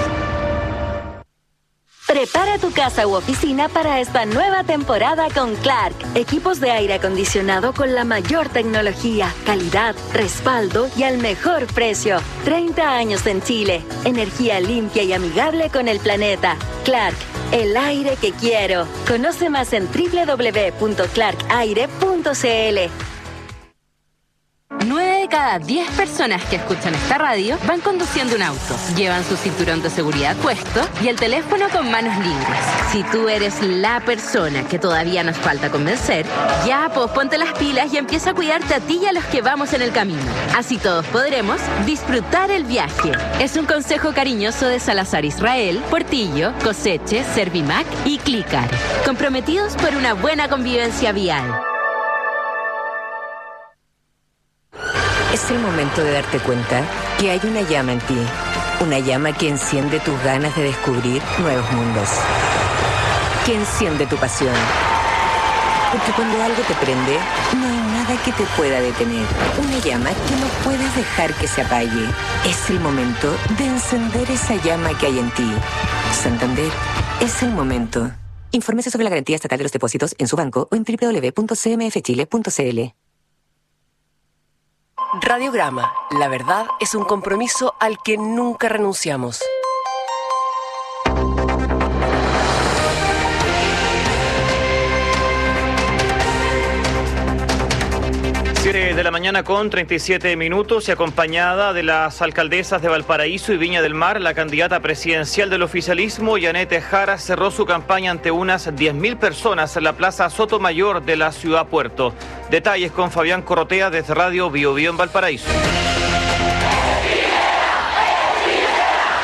Prepara tu casa u oficina para esta nueva temporada con Clark. Equipos de aire acondicionado con la mayor tecnología, calidad, respaldo y al mejor precio. 30 años en Chile. Energía limpia y amigable con el planeta. Clark, el aire que quiero. Conoce más en www.clarkaire.cl. 9 de cada 10 personas que escuchan esta radio van conduciendo un auto, llevan su cinturón de seguridad puesto y el teléfono con manos libres. Si tú eres la persona que todavía nos falta convencer, ya pues ponte las pilas y empieza a cuidarte a ti y a los que vamos en el camino. Así todos podremos disfrutar el viaje. Es un consejo cariñoso de Salazar Israel, Portillo, Coseche, Servimac y Clicar. Comprometidos por una buena convivencia vial. Es el momento de darte cuenta que hay una llama en ti. Una llama que enciende tus ganas de descubrir nuevos mundos. Que enciende tu pasión. Porque cuando algo te prende, no hay nada que te pueda detener. Una llama que no puedes dejar que se apague. Es el momento de encender esa llama que hay en ti. Santander, es el momento. Infórmese sobre la garantía estatal de los depósitos en su banco o en www.cmfchile.cl. Radiograma. La verdad es un compromiso al que nunca renunciamos. 7 de la mañana con 37 minutos y acompañada de las alcaldesas de Valparaíso y Viña del Mar, la candidata presidencial del oficialismo, Yanette Jara, cerró su campaña ante unas 10.000 personas en la Plaza Sotomayor de la ciudad Puerto. Detalles con Fabián Corrotea desde Radio Bio Bio en Valparaíso.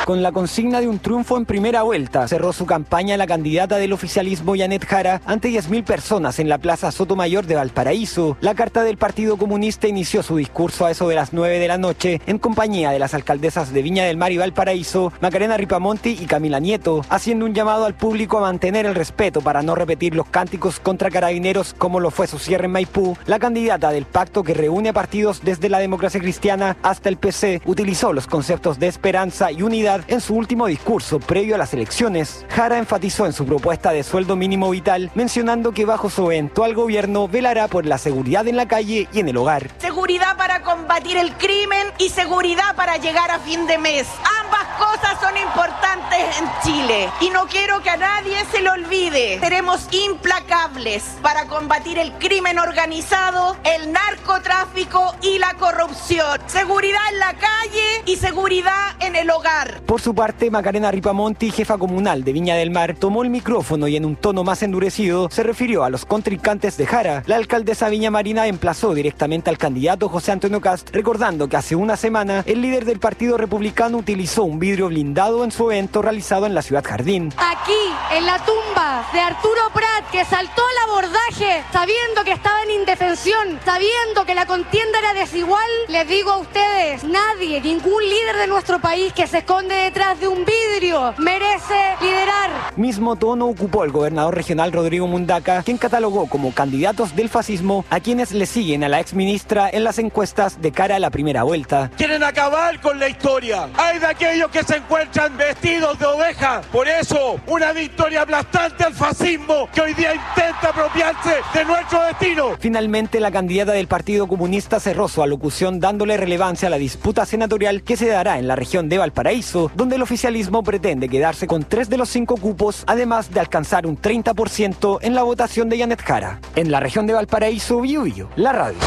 Con la consigna de un triunfo en primera vuelta, cerró su campaña la candidata del oficialismo Janet Jara ante 10.000 personas en la Plaza Sotomayor de Valparaíso. La carta del Partido Comunista inició su discurso a eso de las 9 de la noche en compañía de las alcaldesas de Viña del Mar y Valparaíso, Macarena Ripamonti y Camila Nieto, haciendo un llamado al público a mantener el respeto para no repetir los cánticos contra carabineros como lo fue su cierre en Maipú. La candidata del pacto que reúne a partidos desde la Democracia Cristiana hasta el PC utilizó los conceptos de esperanza y unidad en su último discurso previo a las elecciones. Jara enfatizó en su propuesta de sueldo mínimo vital, mencionando que bajo su eventual gobierno velará por la seguridad en la calle y en el hogar. Seguridad para combatir el crimen y seguridad para llegar a fin de mes. Ambas cosas son importantes en Chile y no quiero que a nadie se lo olvide. Seremos implacables para combatir el crimen organizado, el narcotráfico y la corrupción. Seguridad en la calle y seguridad en el hogar. Por su parte, Macarena Ripamonti, jefa comunal de Viña del Mar, tomó el micrófono y en un tono más endurecido se refirió a los contrincantes de Jara. La alcaldesa viñamarina emplazó directamente al candidato José Antonio Kast, recordando que hace una semana el líder del Partido Republicano utilizó un vidrio blindado en su evento realizado en la Ciudad Jardín. Aquí, en la tumba de Arturo Prat, que saltó al abordaje sabiendo que estaba en indefensión, sabiendo que la contienda era desigual, les digo a ustedes, nadie, ningún líder de nuestro país que se esconde detrás de un vidrio merece liderar. Mismo tono ocupó el gobernador regional Rodrigo Mundaca, quien catalogó como candidatos del fascismo a quienes le siguen a la exministra en las encuestas de cara a la primera vuelta. Quieren acabar con la historia. Hay de aquellos que se encuentran vestidos de oveja. Por eso, una victoria aplastante al fascismo que hoy día intenta apropiarse de nuestro destino. Finalmente, la candidata del Partido Comunista cerró su alocución dándole relevancia a la disputa senatorial que se dará en la región de Valparaíso, donde el oficialismo pretende quedarse con 3 de los 5 cupos, además de alcanzar un 30% en la votación de Janet Jara. En la región de Valparaíso, Biobío, la radio.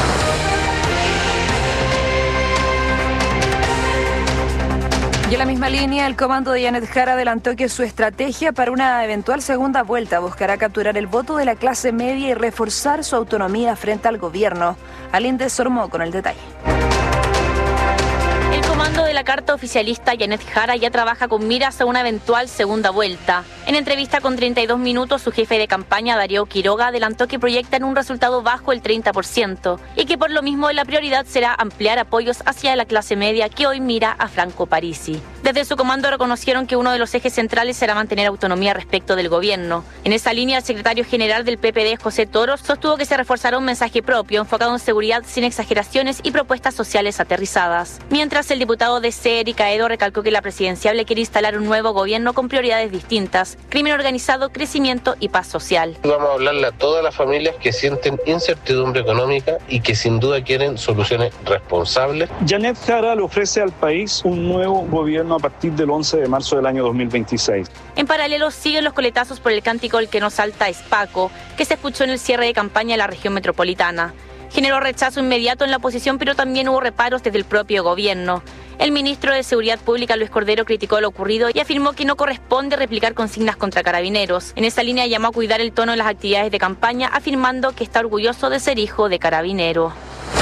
Y en la misma línea, el comando de Janet Jara adelantó que su estrategia para una eventual segunda vuelta buscará capturar el voto de la clase media y reforzar su autonomía frente al gobierno. Alinde Sormó con el detalle. El comando de la carta oficialista Janet Jara ya trabaja con miras a una eventual segunda vuelta. En entrevista con 32 Minutos, su jefe de campaña, Darío Quiroga, adelantó que proyectan un resultado bajo el 30% y que por lo mismo la prioridad será ampliar apoyos hacia la clase media que hoy mira a Franco Parisi. Desde su comando reconocieron que uno de los ejes centrales será mantener autonomía respecto del gobierno. En esa línea, el secretario general del PPD, José Toro, sostuvo que se reforzará un mensaje propio enfocado en seguridad sin exageraciones y propuestas sociales aterrizadas. Mientras el diputado de Eric Caedo recalcó que la presidenciable quiere instalar un nuevo gobierno con prioridades distintas: crimen organizado, crecimiento y paz social. Vamos a hablarle a todas las familias que sienten incertidumbre económica y que sin duda quieren soluciones responsables. Janet Jara le ofrece al país un nuevo gobierno a partir del 11 de marzo del año 2026. En paralelo siguen los coletazos por el cántico El que no salta es Paco, que se escuchó en el cierre de campaña de la región metropolitana. Generó rechazo inmediato en la oposición, pero también hubo reparos desde el propio gobierno. El ministro de Seguridad Pública, Luis Cordero, criticó lo ocurrido y afirmó que no corresponde replicar consignas contra carabineros. En esa línea llamó a cuidar el tono en las actividades de campaña, afirmando que está orgulloso de ser hijo de carabinero.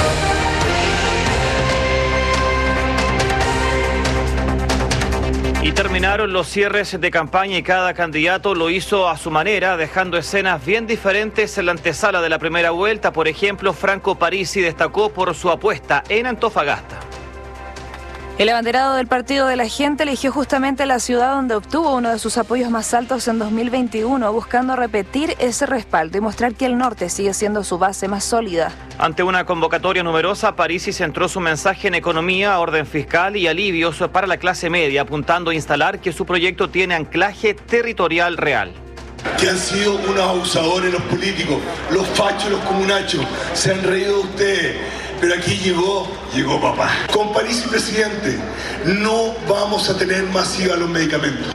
Y terminaron los cierres de campaña y cada candidato lo hizo a su manera, dejando escenas bien diferentes en la antesala de la primera vuelta. Por ejemplo, Franco Parisi destacó por su apuesta en Antofagasta. El abanderado del Partido de la Gente eligió justamente la ciudad donde obtuvo uno de sus apoyos más altos en 2021, buscando repetir ese respaldo y mostrar que el norte sigue siendo su base más sólida. Ante una convocatoria numerosa, Parisi centró su mensaje en economía, orden fiscal y alivios para la clase media, apuntando a instalar que su proyecto tiene anclaje territorial real. Que han sido unos abusadores los políticos, los fachos, los comunachos, se han reído de ustedes. Pero aquí llegó papá. Con Parisi presidente, no vamos a tener más IVA a los medicamentos.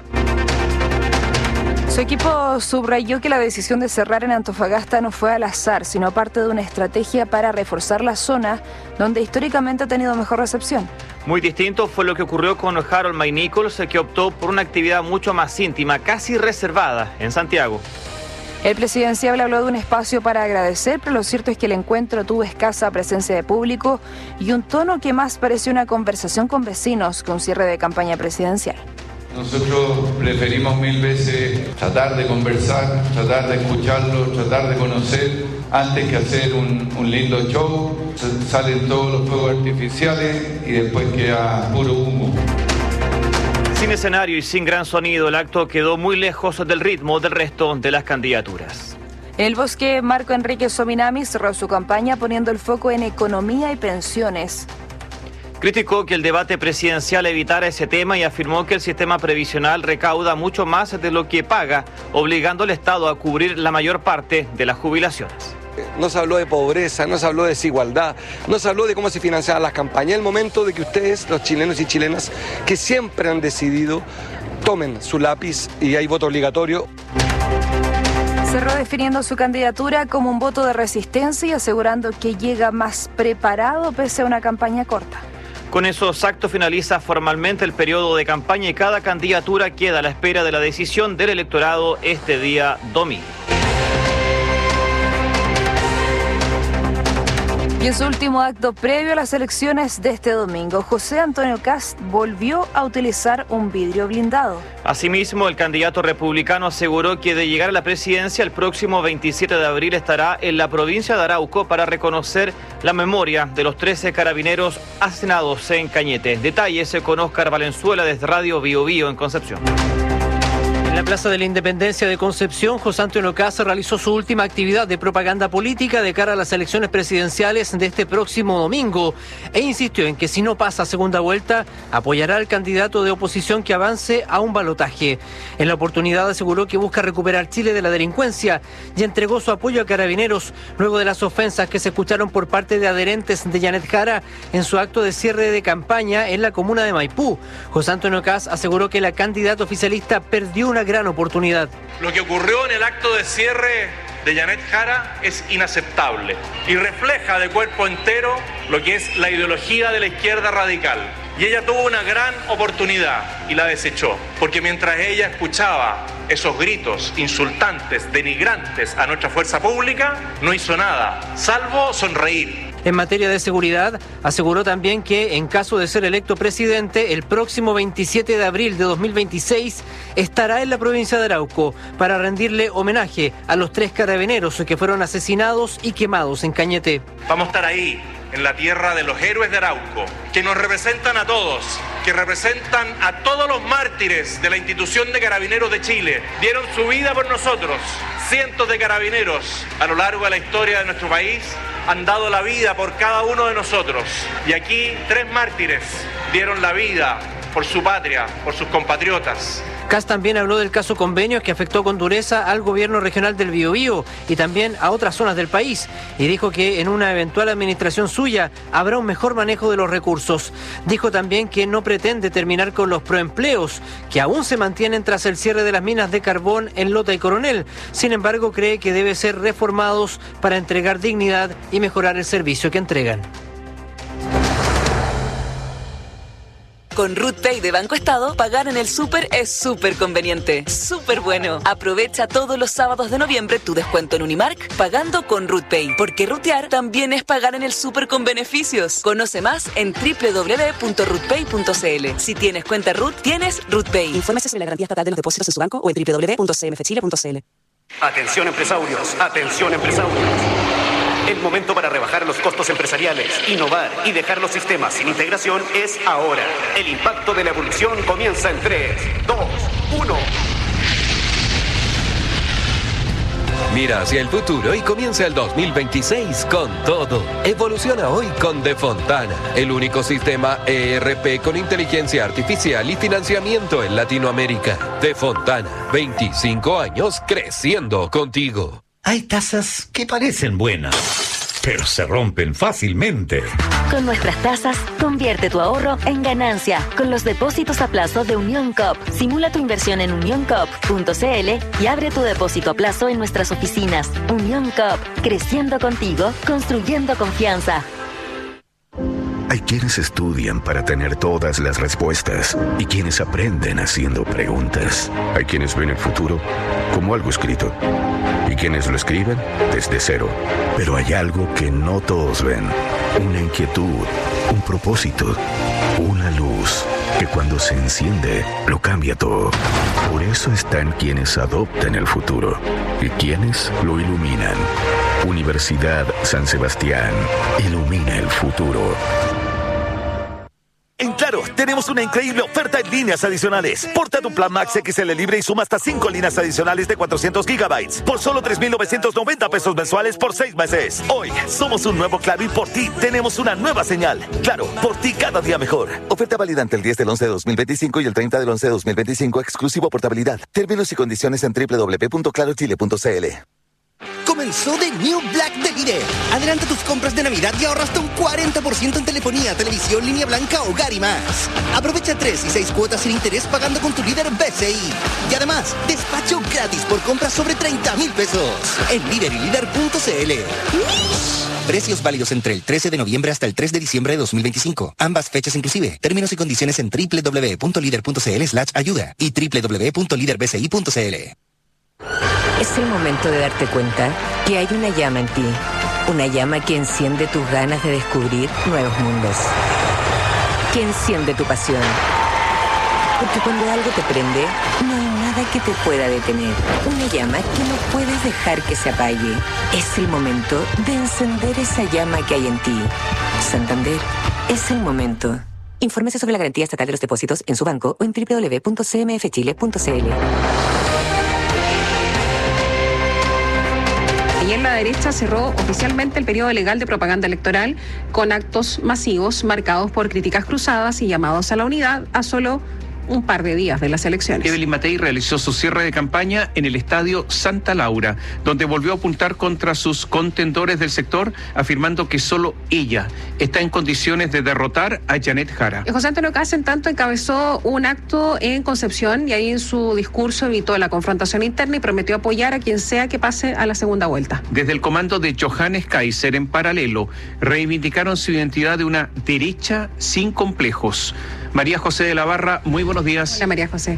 Su equipo subrayó que la decisión de cerrar en Antofagasta no fue al azar, sino parte de una estrategia para reforzar la zona donde históricamente ha tenido mejor recepción. Muy distinto fue lo que ocurrió con Harold May Nichols, que optó por una actividad mucho más íntima, casi reservada, en Santiago. El presidenciable habló de un espacio para agradecer, pero lo cierto es que el encuentro tuvo escasa presencia de público y un tono que más pareció una conversación con vecinos que un cierre de campaña presidencial. Nosotros preferimos 1000 veces tratar de conversar, tratar de escucharlo, tratar de conocer, antes que hacer un lindo show. Salen todos los fuegos artificiales y después queda puro humo. Sin escenario y sin gran sonido, el acto quedó muy lejos del ritmo del resto de las candidaturas. En el Bosque, Marco Enrique Sominami cerró su campaña poniendo el foco en economía y pensiones. Criticó que el debate presidencial evitara ese tema y afirmó que el sistema previsional recauda mucho más de lo que paga, obligando al Estado a cubrir la mayor parte de las jubilaciones. No se habló de pobreza, no se habló de desigualdad, no se habló de cómo se financiaban las campañas. El momento de que ustedes, los chilenos y chilenas, que siempre han decidido, tomen su lápiz y hay voto obligatorio. Cerró definiendo su candidatura como un voto de resistencia y asegurando que llega más preparado pese a una campaña corta. Con esos actos finaliza formalmente el periodo de campaña y cada candidatura queda a la espera de la decisión del electorado este día domingo. Y en su último acto previo a las elecciones de este domingo, José Antonio Kast volvió a utilizar un vidrio blindado. Asimismo, el candidato republicano aseguró que de llegar a la presidencia el próximo 27 de abril estará en la provincia de Arauco para reconocer la memoria de los 13 carabineros asesinados en Cañete. Detalles con Óscar Valenzuela desde Radio Bio Bio en Concepción. En la Plaza de la Independencia de Concepción, José Antonio Kast realizó su última actividad de propaganda política de cara a las elecciones presidenciales de este próximo domingo e insistió en que si no pasa segunda vuelta, apoyará al candidato de oposición que avance a un balotaje. En la oportunidad aseguró que busca recuperar Chile de la delincuencia y entregó su apoyo a Carabineros luego de las ofensas que se escucharon por parte de adherentes de Janet Jara en su acto de cierre de campaña en la comuna de Maipú. José Antonio Kast aseguró que la candidata oficialista perdió una gran oportunidad. Lo que ocurrió en el acto de cierre de Janet Jara es inaceptable y refleja de cuerpo entero lo que es la ideología de la izquierda radical. Y ella tuvo una gran oportunidad y la desechó, porque mientras ella escuchaba esos gritos insultantes, denigrantes a nuestra fuerza pública, no hizo nada, salvo sonreír. En materia de seguridad, aseguró también que en caso de ser electo presidente, el próximo 27 de abril de 2026 estará en la provincia de Arauco para rendirle homenaje a los 3 carabineros que fueron asesinados y quemados en Cañete. Vamos a estar ahí, en la tierra de los héroes de Arauco, que nos representan a todos, que representan a todos los mártires de la institución de Carabineros de Chile. Dieron su vida por nosotros. Cientos de carabineros a lo largo de la historia de nuestro país han dado la vida por cada uno de nosotros. Y aquí 3 mártires dieron la vida por su patria, por sus compatriotas. Kast también habló del caso Convenios que afectó con dureza al gobierno regional del Biobío y también a otras zonas del país y dijo que en una eventual administración suya habrá un mejor manejo de los recursos. Dijo también que no pretende terminar con los proempleos que aún se mantienen tras el cierre de las minas de carbón en Lota y Coronel. Sin embargo, cree que deben ser reformados para entregar dignidad y mejorar el servicio que entregan. Con Ruth Pay de Banco Estado, pagar en el súper es súper conveniente. Súper bueno. Aprovecha todos los sábados de noviembre tu descuento en Unimark pagando con Ruth Pay. Porque rutear también es pagar en el súper con beneficios. Conoce más en www.rutpay.cl. Si tienes cuenta Ruth, tienes Ruth Pay. Infórmese sobre la garantía estatal de los depósitos en su banco o en www.cmfchile.cl. Atención empresarios, atención empresarios. El momento para rebajar los costos empresariales, innovar y dejar los sistemas sin integración es ahora. El impacto de la evolución comienza en 3, 2, 1. Mira hacia el futuro y comienza el 2026 con todo. Evoluciona hoy con Defontana, el único sistema ERP con inteligencia artificial y financiamiento en Latinoamérica. Defontana, 25 años creciendo contigo. Hay tasas que parecen buenas, pero se rompen fácilmente. Con nuestras tasas, convierte tu ahorro en ganancia. Con los depósitos a plazo de Unión Coop. Simula tu inversión en unioncoop.cl y abre tu depósito a plazo en nuestras oficinas. Unión Coop, creciendo contigo, construyendo confianza. Hay quienes estudian para tener todas las respuestas y quienes aprenden haciendo preguntas. Hay quienes ven el futuro como algo escrito y quienes lo escriben desde cero. Pero hay algo que no todos ven. una inquietud, un propósito, una luz que cuando se enciende lo cambia todo. Por eso están quienes adoptan el futuro y quienes lo iluminan. Universidad San Sebastián ilumina el futuro. En Claro, tenemos una increíble oferta en líneas adicionales. Porta tu plan Max XL libre y suma hasta 5 líneas adicionales de 400 gigabytes por solo 3,990 pesos mensuales por 6 meses. Hoy, somos un nuevo Claro y por ti tenemos una nueva señal. Claro, por ti cada día mejor. Oferta válida entre el 10 del 11 de 2025 y el 30 del 11 de 2025, exclusivo portabilidad. Términos y condiciones en www.clarochile.cl. Comenzó The New Black de Líder. Adelanta tus compras de Navidad y ahorra hasta un 40% en telefonía, televisión, línea blanca, hogar y más. Aprovecha 3 y 6 cuotas sin interés pagando con tu líder BCI. Y además, despacho gratis por compras sobre 30,000 pesos. En líder y líder.cl. Precios válidos entre el 13 de noviembre hasta el 3 de diciembre de 2025. Ambas fechas inclusive. Términos y condiciones en www.lider.cl/ayuda y www.liderbci.cl. Es el momento de darte cuenta que hay una llama en ti. Una llama que enciende tus ganas de descubrir nuevos mundos. Que enciende tu pasión. Porque cuando algo te prende, no hay nada que te pueda detener. Una llama que no puedes dejar que se apague. Es el momento de encender esa llama que hay en ti. Santander, es el momento. Infórmese sobre la garantía estatal de los depósitos en su banco o en www.cmfchile.cl. Ayer la derecha cerró oficialmente el periodo legal de propaganda electoral con actos masivos marcados por críticas cruzadas y llamados a la unidad a solo un par de días de las elecciones. Evelyn Matei realizó su cierre de campaña en el estadio Santa Laura, donde volvió a apuntar contra sus contendores del sector, afirmando que solo ella está en condiciones de derrotar a Janet Jara. José Antonio Kast, en tanto, encabezó un acto en Concepción y ahí en su discurso evitó la confrontación interna y prometió apoyar a quien sea que pase a la segunda vuelta. Desde el comando de Johannes Kaiser, en paralelo, reivindicaron su identidad de una derecha sin complejos. María José de la Barra, muy buenos días. Hola, María José.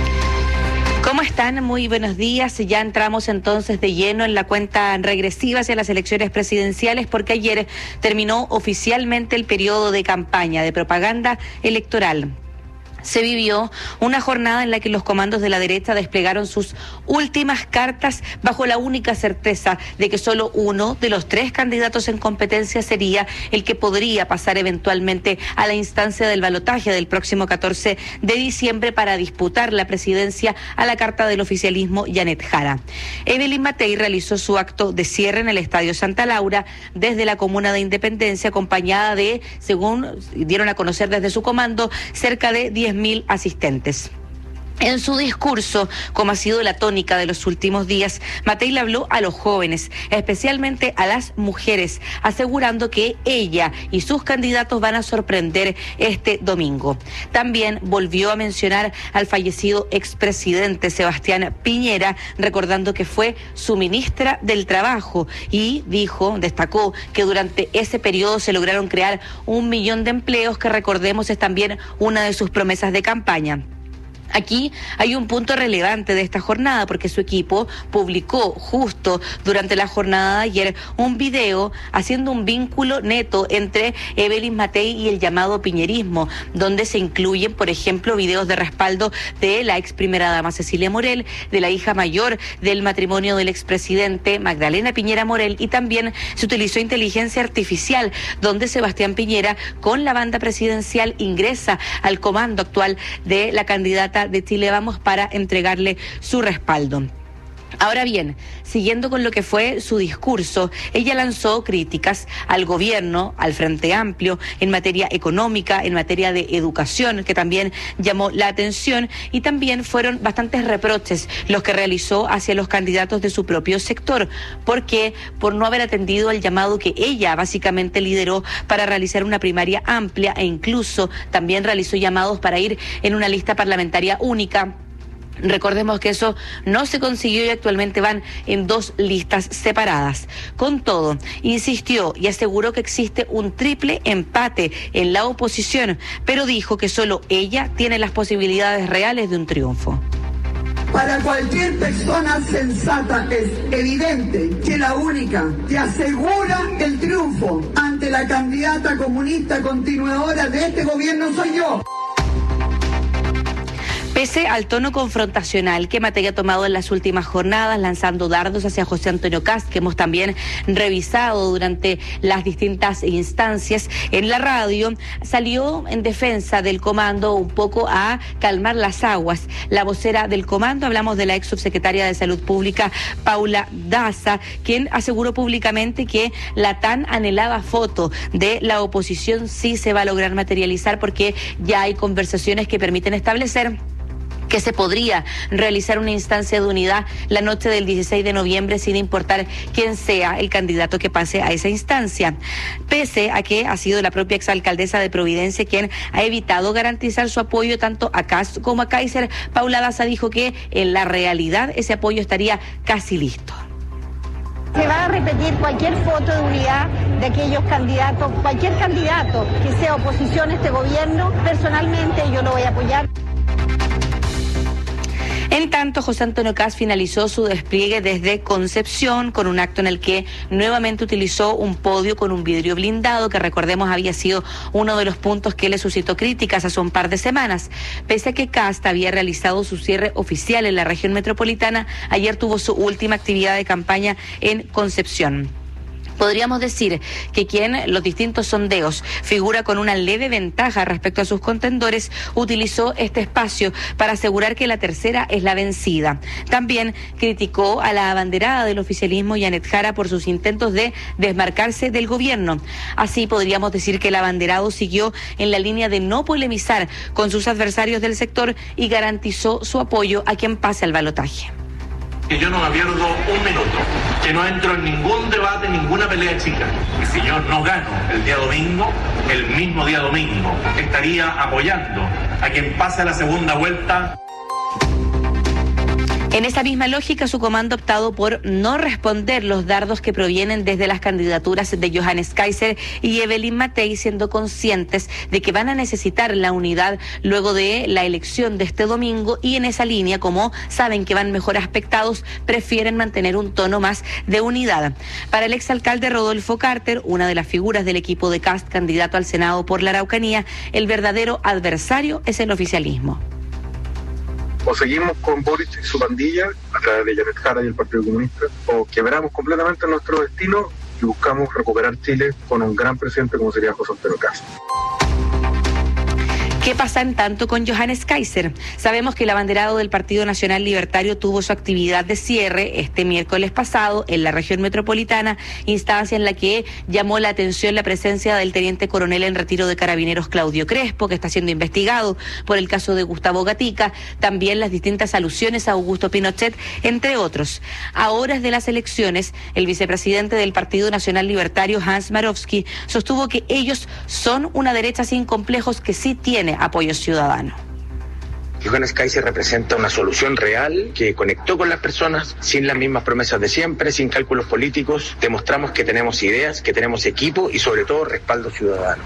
¿Cómo están? Muy buenos días. Ya entramos entonces de lleno en la cuenta regresiva hacia las elecciones presidenciales porque ayer terminó oficialmente el periodo de campaña de propaganda electoral. Se vivió una jornada en la que los comandos de la derecha desplegaron sus últimas cartas bajo la única certeza de que solo uno de los 3 candidatos en competencia sería el que podría pasar eventualmente a la instancia del balotaje del próximo 14 de diciembre para disputar la presidencia a la carta del oficialismo Janet Jara. Evelyn Matei realizó su acto de cierre en el Estadio Santa Laura desde la comuna de Independencia, acompañada de, según dieron a conocer desde su comando, cerca de 10.000 asistentes. En su discurso, como ha sido la tónica de los últimos días, Matei le habló a los jóvenes, especialmente a las mujeres, asegurando que ella y sus candidatos van a sorprender este domingo. También volvió a mencionar al fallecido expresidente Sebastián Piñera, recordando que fue su ministra del Trabajo y destacó que durante ese periodo se lograron crear 1 millón de empleos, que recordemos es también una de sus promesas de campaña. Aquí hay un punto relevante de esta jornada porque su equipo publicó justo durante la jornada de ayer un video haciendo un vínculo neto entre Evelyn Matei y el llamado piñerismo, donde se incluyen, por ejemplo, videos de respaldo de la ex primera dama Cecilia Morel, de la hija mayor del matrimonio del expresidente Magdalena Piñera Morel, y también se utilizó inteligencia artificial, donde Sebastián Piñera con la banda presidencial ingresa al comando actual de la candidata de Chile Vamos para entregarle su respaldo. Ahora bien, siguiendo con lo que fue su discurso, ella lanzó críticas al gobierno, al Frente Amplio, en materia económica, en materia de educación, que también llamó la atención, y también fueron bastantes reproches los que realizó hacia los candidatos de su propio sector, porque por no haber atendido al llamado que ella básicamente lideró para realizar una primaria amplia e incluso también realizó llamados para ir en una lista parlamentaria única. Recordemos que eso no se consiguió y actualmente van en 2 listas separadas. Con todo, insistió y aseguró que existe un triple empate en la oposición, pero dijo que solo ella tiene las posibilidades reales de un triunfo. Para cualquier persona sensata es evidente que la única que asegura el triunfo ante la candidata comunista continuadora de este gobierno soy yo. Pese al tono confrontacional que Matei ha tomado en las últimas jornadas, lanzando dardos hacia José Antonio Kast, que hemos también revisado durante las distintas instancias en la radio, salió en defensa del comando un poco a calmar las aguas. La vocera del comando, hablamos de la ex subsecretaria de Salud Pública, Paula Daza, quien aseguró públicamente que la tan anhelada foto de la oposición sí se va a lograr materializar, porque ya hay conversaciones que permiten establecer que se podría realizar una instancia de unidad la noche del 16 de noviembre sin importar quién sea el candidato que pase a esa instancia. Pese a que ha sido la propia exalcaldesa de Providencia quien ha evitado garantizar su apoyo tanto a Kast como a Kaiser, Paula Daza dijo que en la realidad ese apoyo estaría casi listo. Se va a repetir cualquier foto de unidad de aquellos candidatos, cualquier candidato que sea oposición a este gobierno. Personalmente yo lo voy a apoyar. En tanto, José Antonio Kast finalizó su despliegue desde Concepción con un acto en el que nuevamente utilizó un podio con un vidrio blindado, que recordemos había sido uno de los puntos que le suscitó críticas hace un par de semanas. Pese a que Kast había realizado su cierre oficial en la región metropolitana, ayer tuvo su última actividad de campaña en Concepción. Podríamos decir que quien los distintos sondeos figura con una leve ventaja respecto a sus contendores utilizó este espacio para asegurar que la tercera es la vencida. También criticó a la abanderada del oficialismo, Janet Jara, por sus intentos de desmarcarse del gobierno. Así podríamos decir que el abanderado siguió en la línea de no polemizar con sus adversarios del sector y garantizó su apoyo a quien pase al balotaje. Que yo no me pierdo un minuto, que no entro en ningún debate, ninguna pelea chica. Y si yo no gano el día domingo, el mismo día domingo, estaría apoyando a quien pase la segunda vuelta. En esa misma lógica, su comando ha optado por no responder los dardos que provienen desde las candidaturas de Johannes Kaiser y Evelyn Matei, siendo conscientes de que van a necesitar la unidad luego de la elección de este domingo, y en esa línea, como saben que van mejor aspectados, prefieren mantener un tono más de unidad. Para el exalcalde Rodolfo Carter, una de las figuras del equipo de Kast, candidato al Senado por la Araucanía, el verdadero adversario es el oficialismo. O seguimos con Boric y su pandilla a través de Janet Jara y el Partido Comunista, o quebramos completamente nuestro destino y buscamos recuperar Chile con un gran presidente como sería José Antonio Kast. ¿Qué pasa en tanto con Johannes Kaiser? Sabemos que el abanderado del Partido Nacional Libertario tuvo su actividad de cierre este miércoles pasado en la región metropolitana, instancia en la que llamó la atención la presencia del teniente coronel en retiro de Carabineros Claudio Crespo, que está siendo investigado por el caso de Gustavo Gatica, también las distintas alusiones a Augusto Pinochet, entre otros. A horas de las elecciones, el vicepresidente del Partido Nacional Libertario, Hans Marowski, sostuvo que ellos son una derecha sin complejos que sí tiene apoyo ciudadano. Johannes Kaiser representa una solución real que conectó con las personas sin las mismas promesas de siempre, sin cálculos políticos. Demostramos que tenemos ideas, que tenemos equipo y sobre todo respaldo ciudadano.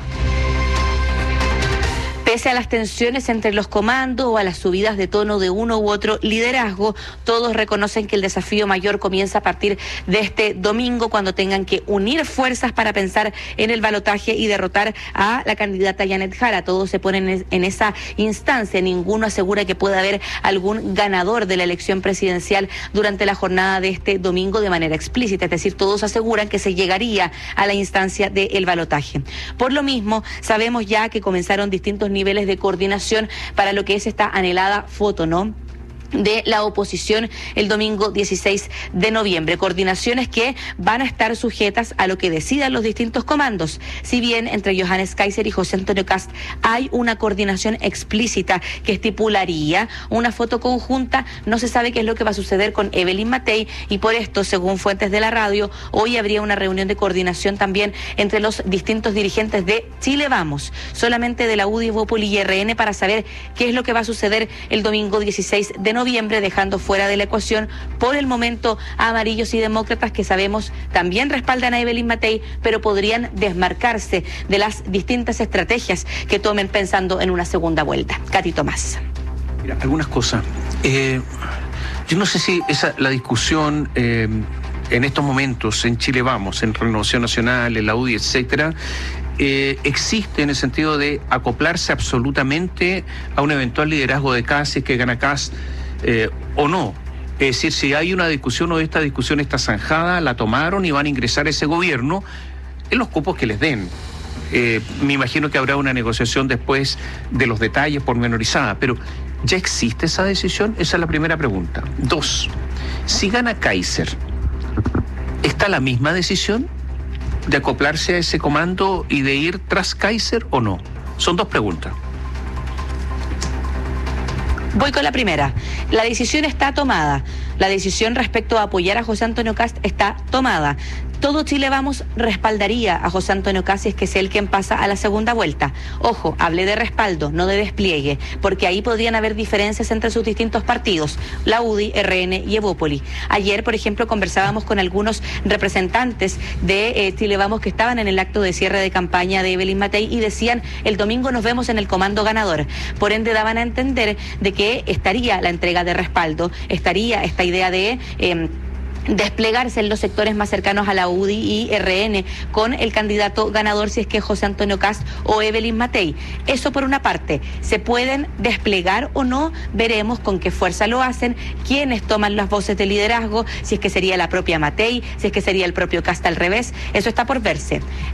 Pese a las tensiones entre los comandos o a las subidas de tono de uno u otro liderazgo, todos reconocen que el desafío mayor comienza a partir de este domingo, cuando tengan que unir fuerzas para pensar en el balotaje y derrotar a la candidata Janet Jara. Todos se ponen en esa instancia. Ninguno asegura que pueda haber algún ganador de la elección presidencial durante la jornada de este domingo de manera explícita. Es decir, todos aseguran que se llegaría a la instancia del balotaje. Por lo mismo, sabemos ya que comenzaron distintos niveles de coordinación para lo que es esta anhelada foto, ¿no?, de la oposición el domingo 16 de noviembre. Coordinaciones que van a estar sujetas a lo que decidan los distintos comandos. Si bien entre Johannes Kaiser y José Antonio Kast hay una coordinación explícita que estipularía una foto conjunta, no se sabe qué es lo que va a suceder con Evelyn Matei, y por esto, según fuentes de la radio, hoy habría una reunión de coordinación también entre los distintos dirigentes de Chile Vamos, solamente de la UDI, Bópoli y RN, para saber qué es lo que va a suceder el domingo 16 de noviembre, dejando fuera de la ecuación por el momento a amarillos y demócratas, que sabemos también respaldan a Evelyn Matei, pero podrían desmarcarse de las distintas estrategias que tomen pensando en una segunda vuelta. Katy Tomás. Mira, algunas cosas. Yo no sé si la discusión en estos momentos en Chile Vamos, en Renovación Nacional, en la UDI, etcétera, existe en el sentido de acoplarse absolutamente a un eventual liderazgo de Kast, si es que gana Kast o no? Es decir, si hay una discusión o esta discusión está zanjada, la tomaron y van a ingresar a ese gobierno en los cupos que les den. Me imagino que habrá una negociación después de los detalles pormenorizada, pero ¿ya existe esa decisión? Esa es la primera pregunta. 2, si gana Kaiser, ¿está la misma decisión de acoplarse a ese comando y de ir tras Kaiser o no? Son 2 preguntas. Voy con la primera. La decisión está tomada. La decisión respecto a apoyar a José Antonio Kast está tomada. Todo Chile Vamos respaldaría a José Antonio Kast si es que es él quien pasa a la segunda vuelta. Ojo, hablé de respaldo, no de despliegue, porque ahí podrían haber diferencias entre sus distintos partidos, la UDI, RN y Evópoli. Ayer, por ejemplo, conversábamos con algunos representantes de Chile Vamos que estaban en el acto de cierre de campaña de Evelyn Matei y decían, el domingo nos vemos en el comando ganador. Por ende, daban a entender de que estaría la entrega de respaldo, estaría esta idea de desplegarse en los sectores más cercanos a la UDI y RN con el candidato ganador si es que es José Antonio Kast o Evelyn Matei. Eso por una parte. ¿Se pueden desplegar o no? Veremos con qué fuerza lo hacen, quiénes toman las voces de liderazgo, si es que sería la propia Matei, si es que sería el propio Kast al revés. Eso está por verse.